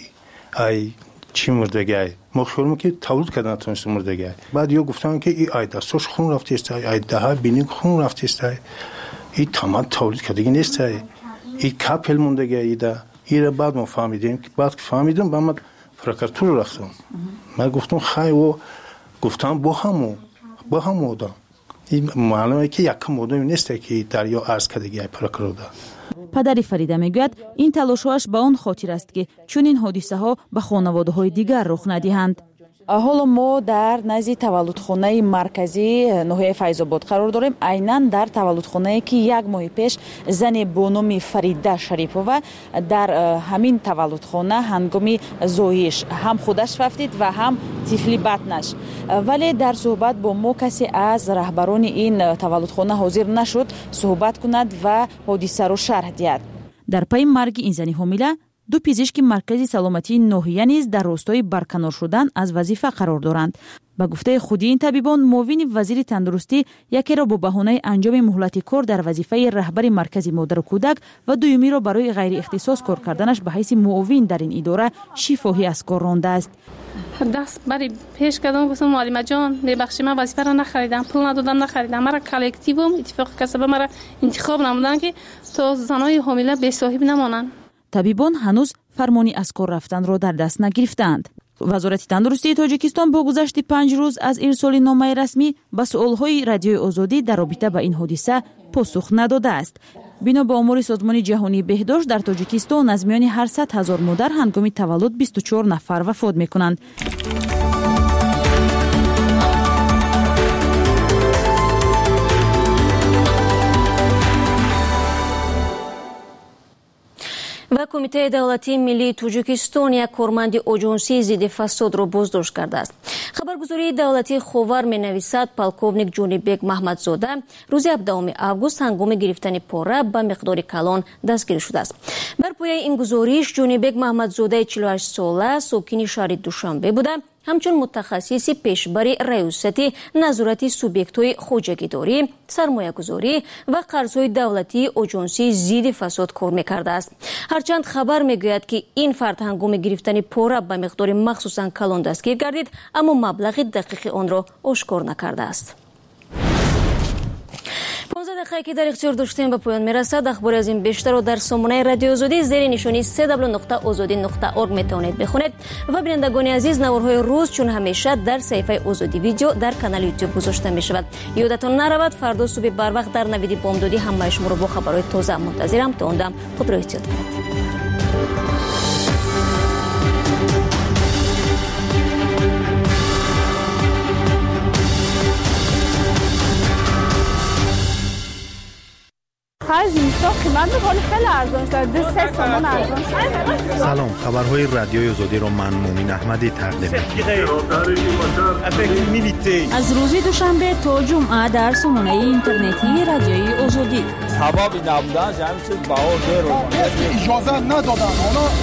ای چی مردگی ما خیالمون که تولد کردن نتونست مردگی. بعد یا گفتن که این ای دستش خون رفته است، ای ده بینی خون رفته است، این تمام تولد کردگی نیست، این کپل موندگی ایده. این بعد ما فهمیدیم که بعد که فهمیدم با من پروکراتور رفتم. من گفتم خیلی و گفتم با همو با همو آدم این معلومه که یک آدمی نیست که دریا عرض کردگی پروکراتور. پدر فریده میگوید این تلاش‌هاش به آن خاطر است که چون این حادثه ها به خانواده‌های دیگر رخ ندهند. حالا ما در نزد تولدخانه مرکزی ناحیه فیض‌آباد قرار داریم. عیناً در تولدخانه‌ای که یک ماه پیش زن با نام فریده شریپووا در همین تولدخانه هنگام زایش هم خودش رفتید و هم طفل بطنش. ولی در صحبت با ما کسی از رهبران این تولدخانه حاضر نشد صحبت کند و حادثه را شرح دهد. در پی مرگ این زن حامله دو پزشک مرکزی سلامتی ناحیه نیز در راستای برکنار شدن از وظیفه قرار دارند. به گفته خود این طبیبان معاون وزیر تندرستی یکی را با بهانه انجام مهلت کار در وظیفه رهبر مرکزی مادر و کودک و دومی را برای غیر اختصاص کار کردنش به حیث معاون در این اداره شفاهی از کار رانده است. دست برای پیش کردم گفتم معلم جان ببخشید من وظیفه را نخریدم، پول ندادم نخریدم. مرا کالکتیوم اتفاق کسب مرا انتخاب نمودن که تا زنای حامله بی صاحب نمانند. طبیبان هنوز فرمانی از کار رفتن را در دست نگرفتند. وزارت تندرستی تاجیکستان با گذشت پنج روز از ارسال نامه رسمی به سؤال‌های رادیو آزادی در رابطه با این حادثه پاسخ نداده است. بنا به آمار سازمان جهانی بهداشت در تاجیکستان از میان هر صد هزار مادر هنگام تولد بیست و چهار نفر وفات می‌کنند. و کمیته دولتی ملی تاجیکستان یک کارمند اژانسی ضد فساد را بازداشت کرده است. خبرگزاری دولتی خاور می‌نویسد پالکوونیک جونیبک محمدزاده روز هفدهم آگوست هنگام گرفتن پاره به مقدار کلان دستگیر شده است. بر پایه این گزارش جونیبک محمدزاده چهل و هشت ساله ساکن شهر دوشنبه بوده، همچون متخصص پیشبری ریاستی نظارت سوبیکت‌های خوجگیداری، سرمایه‌گذاری و قرض‌های دولتی اژانسی ضد فساد کار می‌کرده است. هرچند خبر می‌گوید که این فرد هنگام گرفتن پاره به مقدار مخصوصاً کلان دستگیر گردید، اما مبلغ دقیق آن را آشکار نکرده است. پانزده دقیقه که در اختیار داشتیم به پایان میرسد. اخبار از این بیشتر رو در سامانه رادیو آزادی زیر نشانی سه دبلیو نقطه آزادی نقطه اورگ میتوانید بخونید و بینندگان عزیز نوارهای روز چون همیشه در صفحه آزادی ویدیو در کانال یوتیوب گذاشته می شود. یادتان نرود فردا صبح بر وقت در نوید بامدادی همه شما رو با خبرهای تازه منتظرم. تا اون خود را احتیاط کنید. سلام، خبرهای رادیوی آزادی را من مومن احمدی تقدیم می‌کنم. از روز دوشنبه تا جمعه در سامانه اینترنتی رادیوی آزادی. حبابی نبودن همین چیز باور رو اجازه ندادن.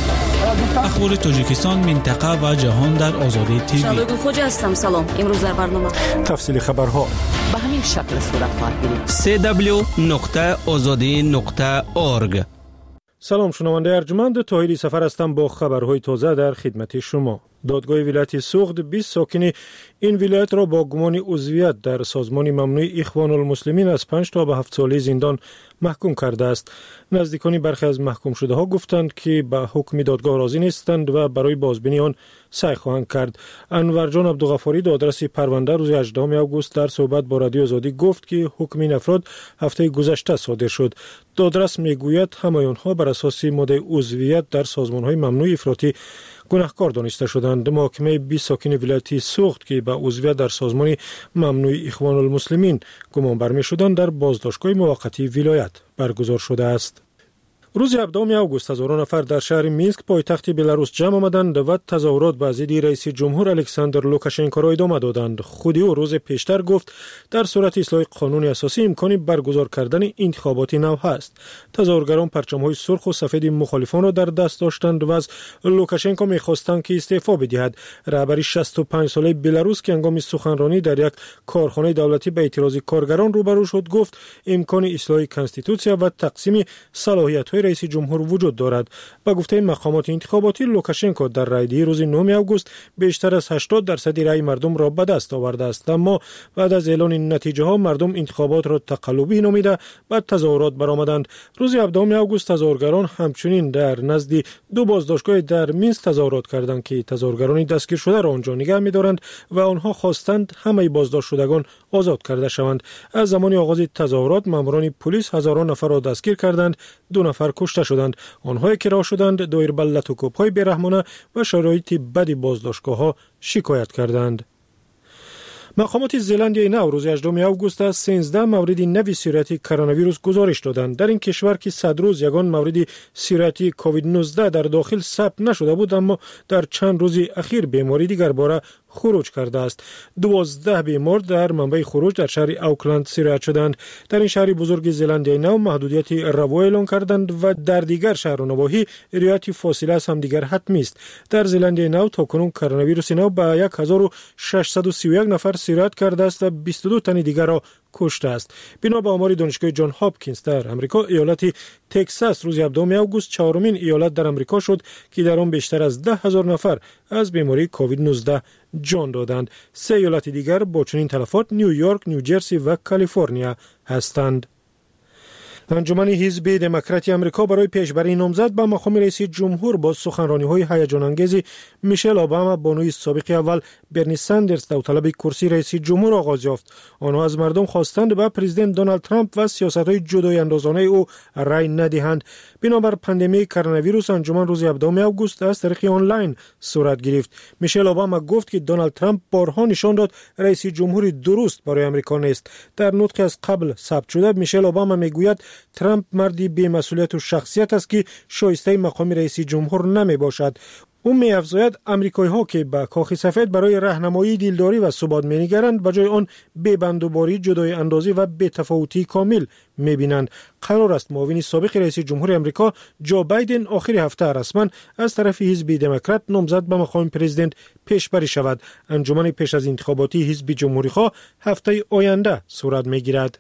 اخبار تاجیکستان، منطقه و جهان در آزادی تیوی. شادو خوج هستم. سلام. امروز در برنامه تفصیل خبرها به همین شکل صورت خواهد گرفت. سه دبلیو نقطه آزادی نقطه اورگ. سلام، شنونده ارجمند طاهری سفر هستم با خبرهای تازه در خدمت شما. دادگاه ولایت سوخت بیست ساکن این ولایت را با گمان عضویت در سازمان ممنوع اخوان المسلمین از پنج تا به هفت ساله زندان محکوم کرده است. نزدیکان برخی از محکوم شده ها گفتند که به حکم دادگاه راضی نیستند و برای بازبینی آن سعی خواهند کرد. انور جان عبدالغفاری دادرس پرونده روز هجدهم آگوست در صحبت با رادیو آزادی گفت که حکم این افراد هفته گذشته صادر شد. دادرس میگوید همه آنها بر اساس ماده عضویت در سازمان‌های ممنوع افراطی گناهکار دانسته شدند. محاکمه بیست ساکن ولایت سوخت که به عضویت در سازمان ممنوع اخوان المسلمین گمان بر می‌شدند در بازداشتگاه موقتی ولایت برگزار شده است. روز هفدهم آگوست هزاران نفر در شهر مینسک پایتخت بلاروس جمع آمدند و تظاهرات به ضد رئیس جمهور الکساندر لوکاشنکو را ادامه دادند. خود او روز پیشتر گفت در صورت اصلاح قانون اساسی امکان برگزار کردن انتخابات نو است. تظاهرگران پرچم‌های سرخ و سفید مخالفان را در دست داشتند و از لوکاشنکو می‌خواستند که استعفا بدهد. رهبر شصت و پنج ساله بلاروس که هنگام سخنرانی در یک کارخانه دولتی به اعتراض کارگران روبرو شد گفت امکان اصلاح کنستیتوسیا و تقسیم صلاحیت‌های رئیس جمهور وجود دارد. با گفته مقامات انتخاباتی لوکاشنکو در رایدهی روز نهم آگوست بیشتر از هشتاد درصد رای مردم را به دست آورده است، اما بعد از اعلان نتیجه ها مردم انتخابات را تقلبی نامیده بعد تظاهرات برآمدند. روز هفدهم آگوست تظاهرگران همچنین در نزد دو بازداشتگاه در مینسک تظاهرات کردند که تظاهرگران دستگیر شده را آنجا نگه می‌دارند و آنها خواستند همه بازداشت شدگان آزاد کرده شوند. از زمان آغاز تظاهرات ماموران پلیس هزاران نفر را دستگیر کردند، دو نفر کشته شدند. آنهایی که رها شدند دایر به لطوکوب‌های بیرحمانه و شرایط بد بازداشتگاه‌ها شکایت کردند. مقامات زلندیای نو روز هجدهم آگوست از سیزده مورد نوی سیرتی کرونا ویروس گزارش دادند. در این کشور که صد روز یگان مورد سیرتی کووید نوزده در داخل ثبت نشده بود، اما در چند روز اخیر بیماری دیگر باره خروج کرده است. دوازده بیمار در منبع خروج در شهر اوکلند سیرت شدند. در این شهر بزرگ زلندیای نو محدودیت روا اعلان کردند و در دیگر شهر و نواحی رعایت فاصله از هم دیگر حتمی است. در زلندیای نو تاکنون کرونا ویروس نو به هزار و ششصد و سی و یک نفر سیرت کرده است و بیست و دو تن دیگر را کشته است. بنا به آمار دانشگاه جان هاپکینز در آمریکا، ایالت تگزاس روز هفدهم آگوست چهارمین ایالت در آمریکا شد که در آن بیشتر از ده هزار نفر از بیماری کووید نوزده جان دادند. سه ایالت دیگر با چنین تلفات نیویورک، نیوجرسی و کالیفرنیا هستند. انجمن حزب دموکراتی آمریکا برای پیشبری نامزد به مقام رئیس جمهور با سخنرانی‌های هیجان انگیز میشل اوباما بانوی سابق اول برنی ساندرز داوطلب کرسی رئیس جمهور آغاز یافت. آنها از مردم خواستند به پرزیدنت دونالد ترامپ و سیاست‌های جدای اندازانه او رأی ندهند. بنابر پاندمی کرونا ویروس انجمن روز هفدهم آگوست از طریق آنلاین صورت گرفت. میشل اوباما گفت که دونالد ترامپ بارها نشان داد رئیس جمهور درست برای آمریکا نیست. در نطقی از قبل ثبت شده میشل اوباما میگوید ترامپ مردی بی‌مسئولیت و شخصیت است که شایسته مقام رئیس جمهور نمی باشد. او می افزاید آمریکایی ها که به کاخ سفید برای راهنمایی دیلداری و ثبات می نگرند به جای آن بی‌بندوباری، جدای اندازی و بی‌تفاوتی کامل می بینند. قرار است معاون سابق رئیس جمهور آمریکا جو بایدن آخر هفته رسما از طرف حزب دموکرات نامزد به مقام پرزیدنت پیشبری شود. انجمن پیش از انتخاباتی حزب جمهوری خواه هفته آینده صورت می گیرد.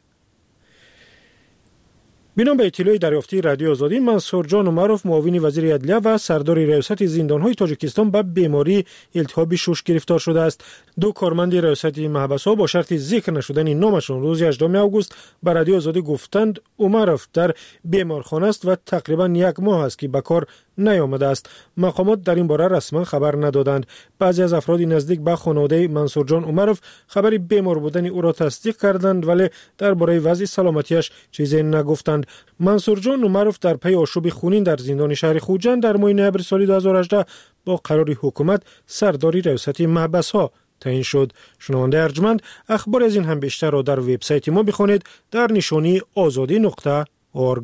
بنا به اطلاع دریافتی رادیو آزادی، منصور جان عمرов معاون وزیر عدلیه و سردار ریاست زندان‌های تاجیکستان به بیماری التهاب شش گرفتار شده است. دو کارمند ریاست محبس‌ها با شرط ذکر نشدن نامشان روز هجدهم آگوست به رادیو آزادی گفتند عمرов در بیمارخانه است و تقریبا یک ماه است که به کار نیامده است. مقامات در این باره رسما خبر ندادند. بعضی از افراد نزدیک به خانواده منصور جان عمرов خبر بیمار بودن او را تصدیق کردند ولی درباره وضع سلامتیش چیزی نگفتند. منصور جان عمرov در پی آشوب خونین در زندان شهر خوجند در ماه نوامبر سال دو هزار و هجده با قرار حکومت سرداری ریاست محبس‌ها تعیین شد. شنونده ارجمند، اخبار از این هم بیشتر را در وبسایت ما بخوانید در نشانی آزادی نقطه اورگ.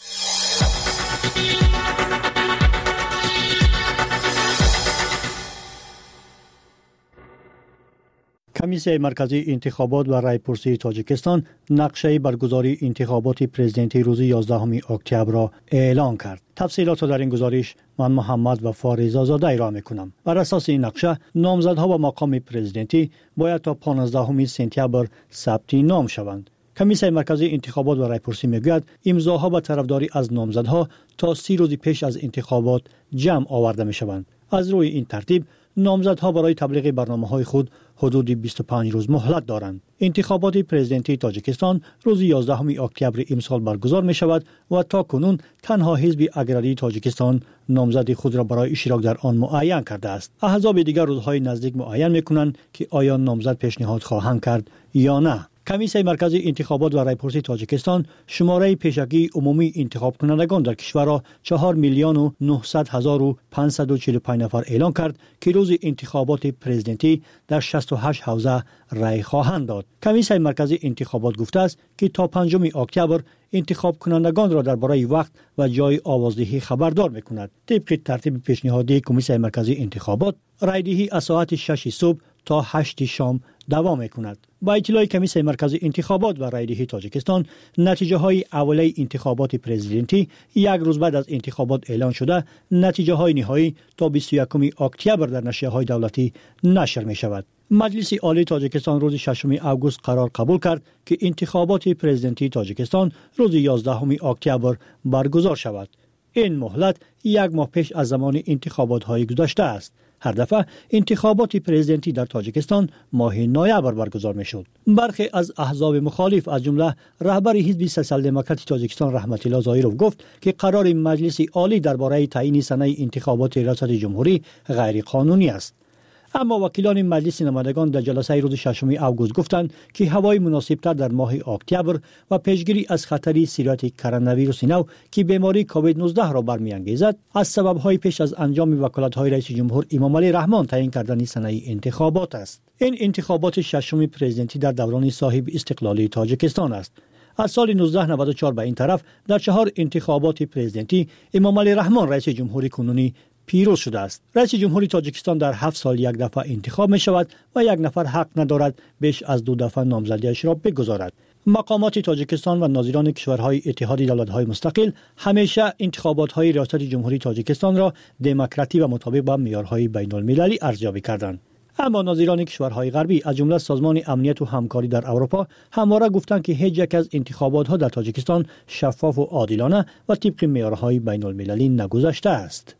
کمیسیون مرکزی انتخابات و رایپرسی تاجیکستان نقشه برگزاری انتخابات پرزیدنتی روز یازدهم اکتبر را اعلان کرد. تفصیلات را در این گزارش من محمد و فارز آزاده ارائه می‌کنم. بر اساس این نقشه نامزدها به مقام پرزیدنتی باید تا پانزدهم سپتامبر ثبت نام شوند. کمیسیون مرکزی انتخابات و رایپرسی میگوید امضاها به طرفداری از نامزدها تا سی روز پیش از انتخابات جمع آورده می‌شوند. از روی این ترتیب نامزدها برای تبلیغ برنامه‌های خود حدود بیست و پنج روز مهلت دارند. انتخابات پرزیدنتی تاجیکستان روز یازدهم اکتبر امسال برگزار می شود و تا کنون تنها حزب اگرری تاجیکستان نامزد خود را برای اشتراک در آن معین کرده است. احزاب دیگر روزهای نزدیک معین می کنند که آیا نامزد پیشنهاد خواهند کرد یا نه. کمیسیون مرکزی انتخابات و رایپرسی تاجیکستان شماره پیشگی عمومی انتخاب کنندگان در کشور را چهار میلیون و نهصد هزار و پانصد و چهل و پنج نفر اعلام کرد که روز انتخابات پرزیدنتی در شصت و هشت حوزه رای خواهند داد. کمیسیون مرکزی انتخابات گفته است که تا پنجم اکتبر انتخاب کنندگان را درباره وقت و جای آوازدهی خبردار می‌کند. طبق ترتیب پیشنهادی کمیسیون مرکزی انتخابات، رایدهی از ساعت شش صبح تا هشت شام دوام می‌کند. با اطلاع کمیسیون مرکزی انتخابات و رایدهی تاجیکستان، نتیجه های اولیه انتخابات پرزیدنتی یک روز بعد از انتخابات اعلان شده، نتیجه های نهایی تا بیست و یکم اکتبر در نشریه‌های دولتی نشر می شود. مجلس عالی تاجیکستان روز ششم آگوست قرار قبول کرد که انتخابات پرزیدنتی تاجیکستان روز یازدهم اکتبر برگزار شود. این مهلت یک ماه پیش از زمان انتخابات های گذشته است. هر دفعه انتخابات پرزیدنتی در تاجیکستان ماه نوامبر برگزار می شد. برخی از احزاب مخالف از جمله رهبر حزب سوسیال دموکرات تاجیکستان رحمت الله ظاهرov گفت که قرار مجلس عالی درباره تعیین سنه انتخابات ریاست جمهوری غیر قانونی است. اما وکیلان مجلس نمایندگان در جلسه روز ششم آگوست گفتند که هوای مناسبتر در ماه اکتبر و پیشگیری از خطر سیرت کرونا ویروس نو که بیماری کووید نوزده را برمیانگیزد از سبب‌های پیش از انجام وکالت‌های رئیس جمهور امام علی رحمان تعیین کردن سنه انتخابات است. این انتخابات ششم پرزیدنتی در دوران صاحب استقلالی تاجیکستان است. از سال نوزده نود و چهار به این طرف در چهار انتخابات پرزیدنتی امام علی رحمان رئیس جمهوری کنونی پیروز شده است. رئیس جمهوری تاجیکستان در هفت سال یک دفعه انتخاب می شود و یک نفر حق ندارد بیش از دو دفعه نامزدیش را بگذارد. مقامات تاجیکستان و ناظران کشورهای اتحاد دولت‌های مستقل همیشه انتخابات‌های ریاست جمهوری تاجیکستان را دموکراتی و مطابق با معیارهای بین‌المللی ارزیابی کردند. اما ناظران کشورهای غربی از جمله سازمان امنیت و همکاری در اروپا همواره گفتند که هیچ یک از انتخابات‌ها در تاجیکستان شفاف و عادلانه و طبق معیارهای بین‌المللی نگذشته است.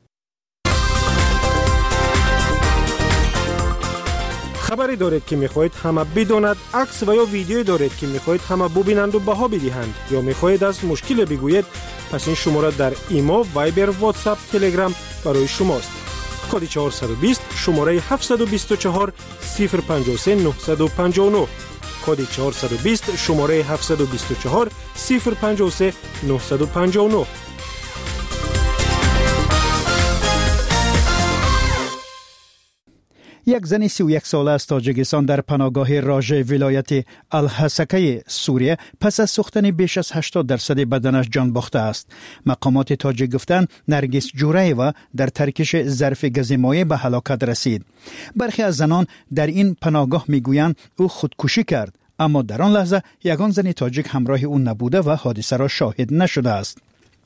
خبری دارید که میخواهید همه بداند، عکس و یا ویدیویی دارید که میخواهید همه ببینند و بها بدهند، یا میخواهید از مشکل بگویید، پس این شماره در ایما، وایبر، واتساپ، تلگرام برای شماست. کد چهارصد و بیست شماره هفتصد و بیست و چهار صفر پنجاه و سه نهصد و پنجاه و نه. کد چهارصد و بیست شماره هفتصد و بیست و چهار صفر پنجاه و سه نهصد و پنجاه و نه. یک زن سی و یک ساله از تاجیکستان در پناهگاه راژ ولایت الحسکه سوریه پس از سوختن بیش از هشتاد درصد بدنش جان باخته است. مقامات تاجیک گفتند نرگس جورایوا در ترکش ظرف گاز مایع به هلاکت رسید. برخی از زنان در این پناهگاه میگویند او خودکشی کرد، اما در آن لحظه یگان زن تاجیک همراه او نبوده و حادثه را شاهد نشده است.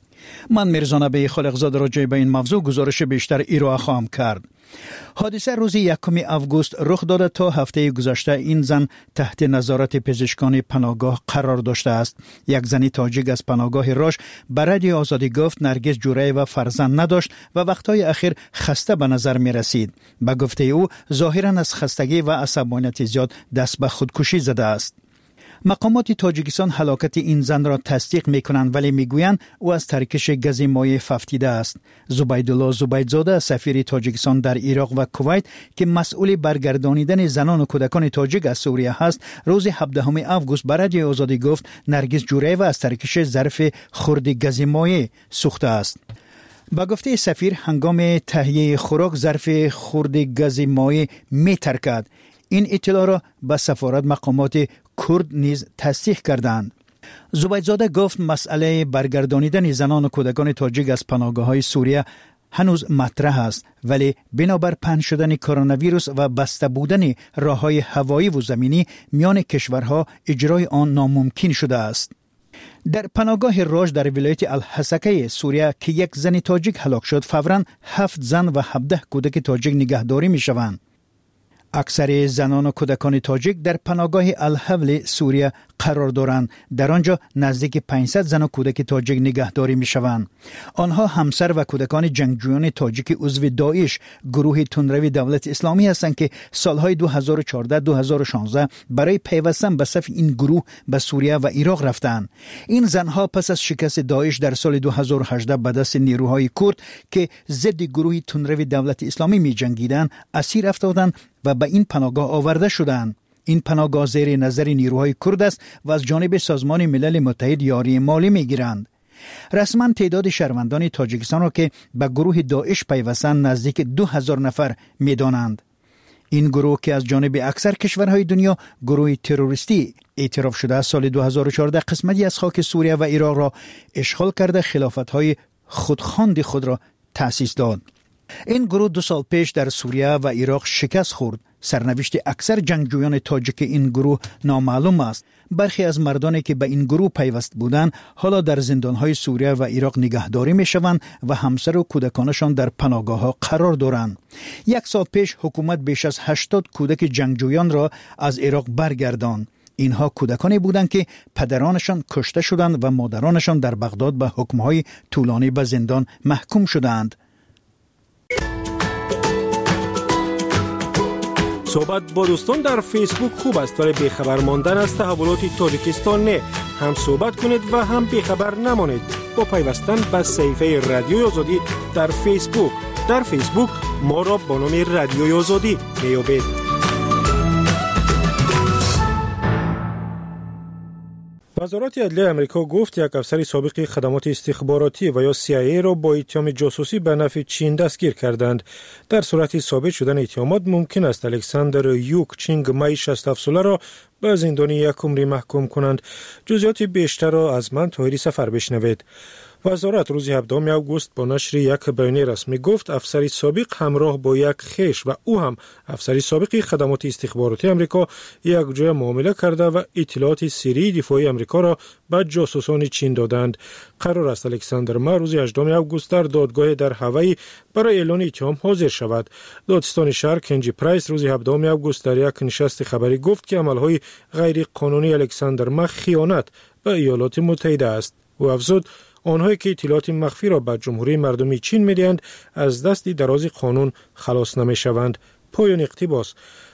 من میرزا نبی خالقزاد راجع به این موضوع گزارش بیشتر ارائه خواهم کرد. حادثه روز یکم آگوست رخ داده. تا هفته گذشته این زن تحت نظارت پزشکان پناهگاه قرار داشته است. یک زن تاجیک از پناهگاه راژ به رادیو آزادی گفت نرگس جورایوا فرزند نداشت و وقتهای اخیر خسته به نظر می رسید. به گفته او ظاهرا از خستگی و عصبانیت زیاد دست به خودکشی زده است. مقامات تاجیکستان هلاکت این زن را تصدیق میکنند ولی میگویند او از ترکش گاز مایع ففتیده است. زبیدالله زبیدزاده سفیر تاجیکستان در عراق و کویت که مسئول برگردانیدن زنان و کودکان تاجیک از سوریه است روز هفدهم آگوست به رادیو آزادی گفت نرگس جورایوا از ترکش ظرف خرد گاز مایع سوخته است. با گفته سفیر هنگام تهیه خوراک ظرف خرد گاز مایع میترکد. این اطلاع را به سفارت مقامات کرد نیز تصدیق کردند. زبیدزاده گفت مسئله برگردانیدن زنان و کودکان تاجیک از پناهگاه‌های سوریه هنوز مطرح است ولی بنابر پهن شدن کرونا ویروس و بسته بودن راه‌های هوایی و زمینی میان کشورها اجرای آن ناممکن شده است. در پناهگاه راژ در ولایت الحسکه سوریه که یک زن تاجیک هلاک شد فوراً هفت زن و هفده کودک تاجیک نگهداری می شوند. اکثر زنان و کودکان تاجیک در پناهگاه الحول سوریه قرار دارند. در آنجا نزدیک پانصد زن و کودک تاجیک نگهداری می شوند. آنها همسر و کودکان جنگجویان تاجیک عضو داعش گروه تندروی دولت اسلامی هستند که سالهای دو هزار و چهارده دو هزار و شانزده برای پیوستن به صف این گروه به سوریه و عراق رفتند. این زنها پس از شکست داعش در سال دو هزار و هجده به دست نیروهای کرد که ضد گروه تندروی دولت اسلامی می جنگیدند اسیر افتادند و به این پناهگاه آورده شدند. این پناهگاه زیر نظر نیروهای کرد است و از جانب سازمان ملل متحد یاری مالی می گیرند. رسما تعداد شهروندان تاجیکستان را که به گروه داعش پیوستند نزدیک دو هزار نفر می دانند. این گروه که از جانب اکثر کشورهای دنیا گروه تروریستی اعتراف شده از سال دو هزار و چهارده قسمتی از خاک سوریه و عراق را اشغال کرده خلافت‌های خودخواند خود را تأسیس داد. این گروه دو سال پیش در سوریه و عراق شکست خورد. سرنوشت اکثر جنگجویان تاجیک این گروه نامعلوم است. برخی از مردانی که به این گروه پیوست بودند حالا در زندانهای سوریه و عراق نگهداری می شوند و همسر و کودکانشان در پناهگاه ها قرار دارند. یک سال پیش حکومت بیش از هشتاد کودک جنگجویان را از عراق برگرداند. اینها کودکانی بودند که پدرانشان کشته شدند و مادرانشان در بغداد به حکمهای طولانی به زندان محکوم شدند. صحبت با دوستان در فیسبوک خوب است ولی بیخبر ماندن از تحولات تاجیکستان نه. هم صحبت کنید و هم بیخبر نمانید با پیوستن به صفحه رادیوی آزادی در فیسبوک. در فیسبوک ما را با نام رادیوی آزادی میابید. وزارت عدلیه آمریکا گفت یک افسر سابق خدمات استخباراتی و یا سی آی ای را با اتهام جاسوسی به نفع چین دستگیر کردند. در صورت ثابت شدن اتهامات ممکن است الکساندر یوک چینگ مای شصت و هفت ساله را به زندان یک عمری محکوم کنند. جزئیات بیشتر را از من طاهری سفر بشنوید. وزارت روز هفدهم آگوست با نشر یک بیانیه رسمی گفت افسر سابق همراه با یک خویش و او هم افسر سابق خدمات استخباراتی آمریکا یک جای معامله کرده و اطلاعات سری دفاعی آمریکا را به جاسوسان چین دادند. قرار است الکساندر ما روز هجدهم آگوست در دادگاه در هوایی برای اعلان اتهام حاضر شود. دادستان شهر کنجی پرایس روز هفدهم آگوست در یک نشست خبری گفت که عملهای غیر قانونی الکساندر ما خیانت به ایالات متحده است. او افزود آنهایی که اطلاعات مخفی را به جمهوری مردمی چین می‌دهند از دست دراز قانون خلاص نمی‌شوند. پایان اقتباس.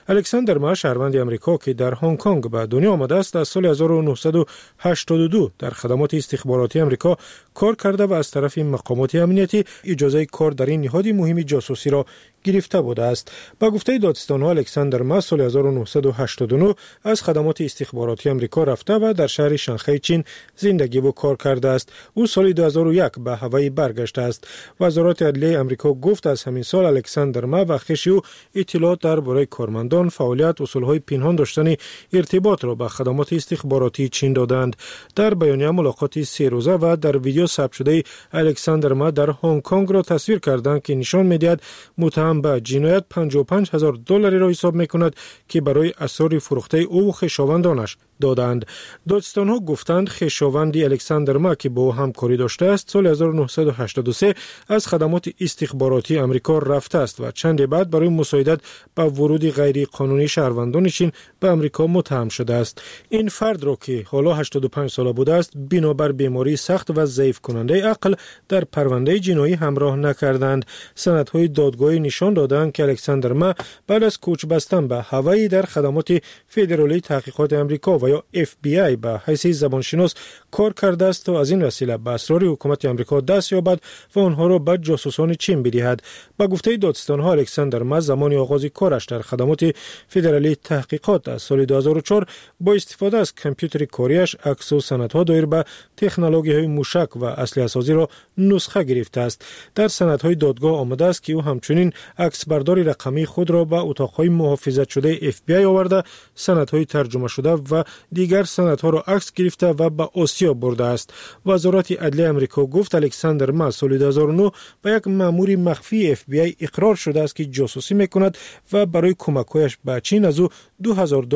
الکساندر ما شهروند آمریکا که در هنگ کنگ به دنیا آمده است از سال هزار و نهصد و هشتاد و دو در خدمات استخباراتی آمریکا کار کرده و از طرف مقامات امنیتی اجازه کار در این نهاد مهم جاسوسی را گرفته بوده است. با گفته دادستان‌ها الکساندر ما سال هزار و نهصد و هشتاد و نه از خدمات استخباراتی آمریکا رفته و در شهر شانگهای چین زندگی و کار کرده است. او سال دو هزار و یک به هاوای برگشته است. وزارت عدلیه آمریکا گفت از همین سال الکساندر ما و خویش او اطلاعات درباره کارمندان فعالیت اصولهای پنهان داشتن ارتباط را به خدمات استخباراتی چین دادند. در بیانیه ملاقات سه روزه و در ویدیو ثبت شده الکساندر ما در هنگ کنگ را تصویر کردند که نشان می‌دهد متهم به جنایت پنجاه و پنج هزار دلاری را حساب می‌کند که برای اسرار فروخته او و خویشاوندانش دادند. دادستان‌ها گفتند خویشاوند الکساندر ما که با او همکاری داشته است سال هزار و نهصد و هشتاد و سه از خدمات استخباراتی آمریکا رفته است و چند بعد برای مساعدت به ورود غیر قانونی شهروندان چین به آمریکا متهم شده است. این فرد را که حالا هشتاد و پنج ساله بوده است بنابر بیماری سخت و ضعیف کننده عقل در پرونده جنایی همراه نکردند. سندهای دادگاهی نشان دادند که الکساندر ما بعد از کوچ بستن به هاوای در خدمات فدرالی تحقیقات آمریکا و یا اف بی آی به حیث زبانشناس کار کرده است تا از این وسیله به اسرار حکومت آمریکا دست یابد و آنها را به جاسوسان چین بدهد. با گفته دادستان‌ها الکساندر ما زمان آغاز کارش در خدمات فدرالی تحقیقات از سال دو هزار و چهار با استفاده از کامپیوتر کاریش عکس و سندها دایر به تکنولوژی‌های موشک و اسلحه‌سازی را نسخه گرفته است. در سندهای دادگاه آمده است که او همچنین عکسبرداری رقمی خود را به اتاق‌های محافظت شده اف بی آی آورده، سندهای ترجمه شده و دیگر سندها را عکس گرفته و به آسیا برده است. وزارت عدلیه آمریکا گفت الکساندر ما سال دو هزار و نه به یک مأمور مخفی اف بی آی اقرار شده است که جاسوسی می‌کند و برای کمک‌هایش به چین از او دو هزار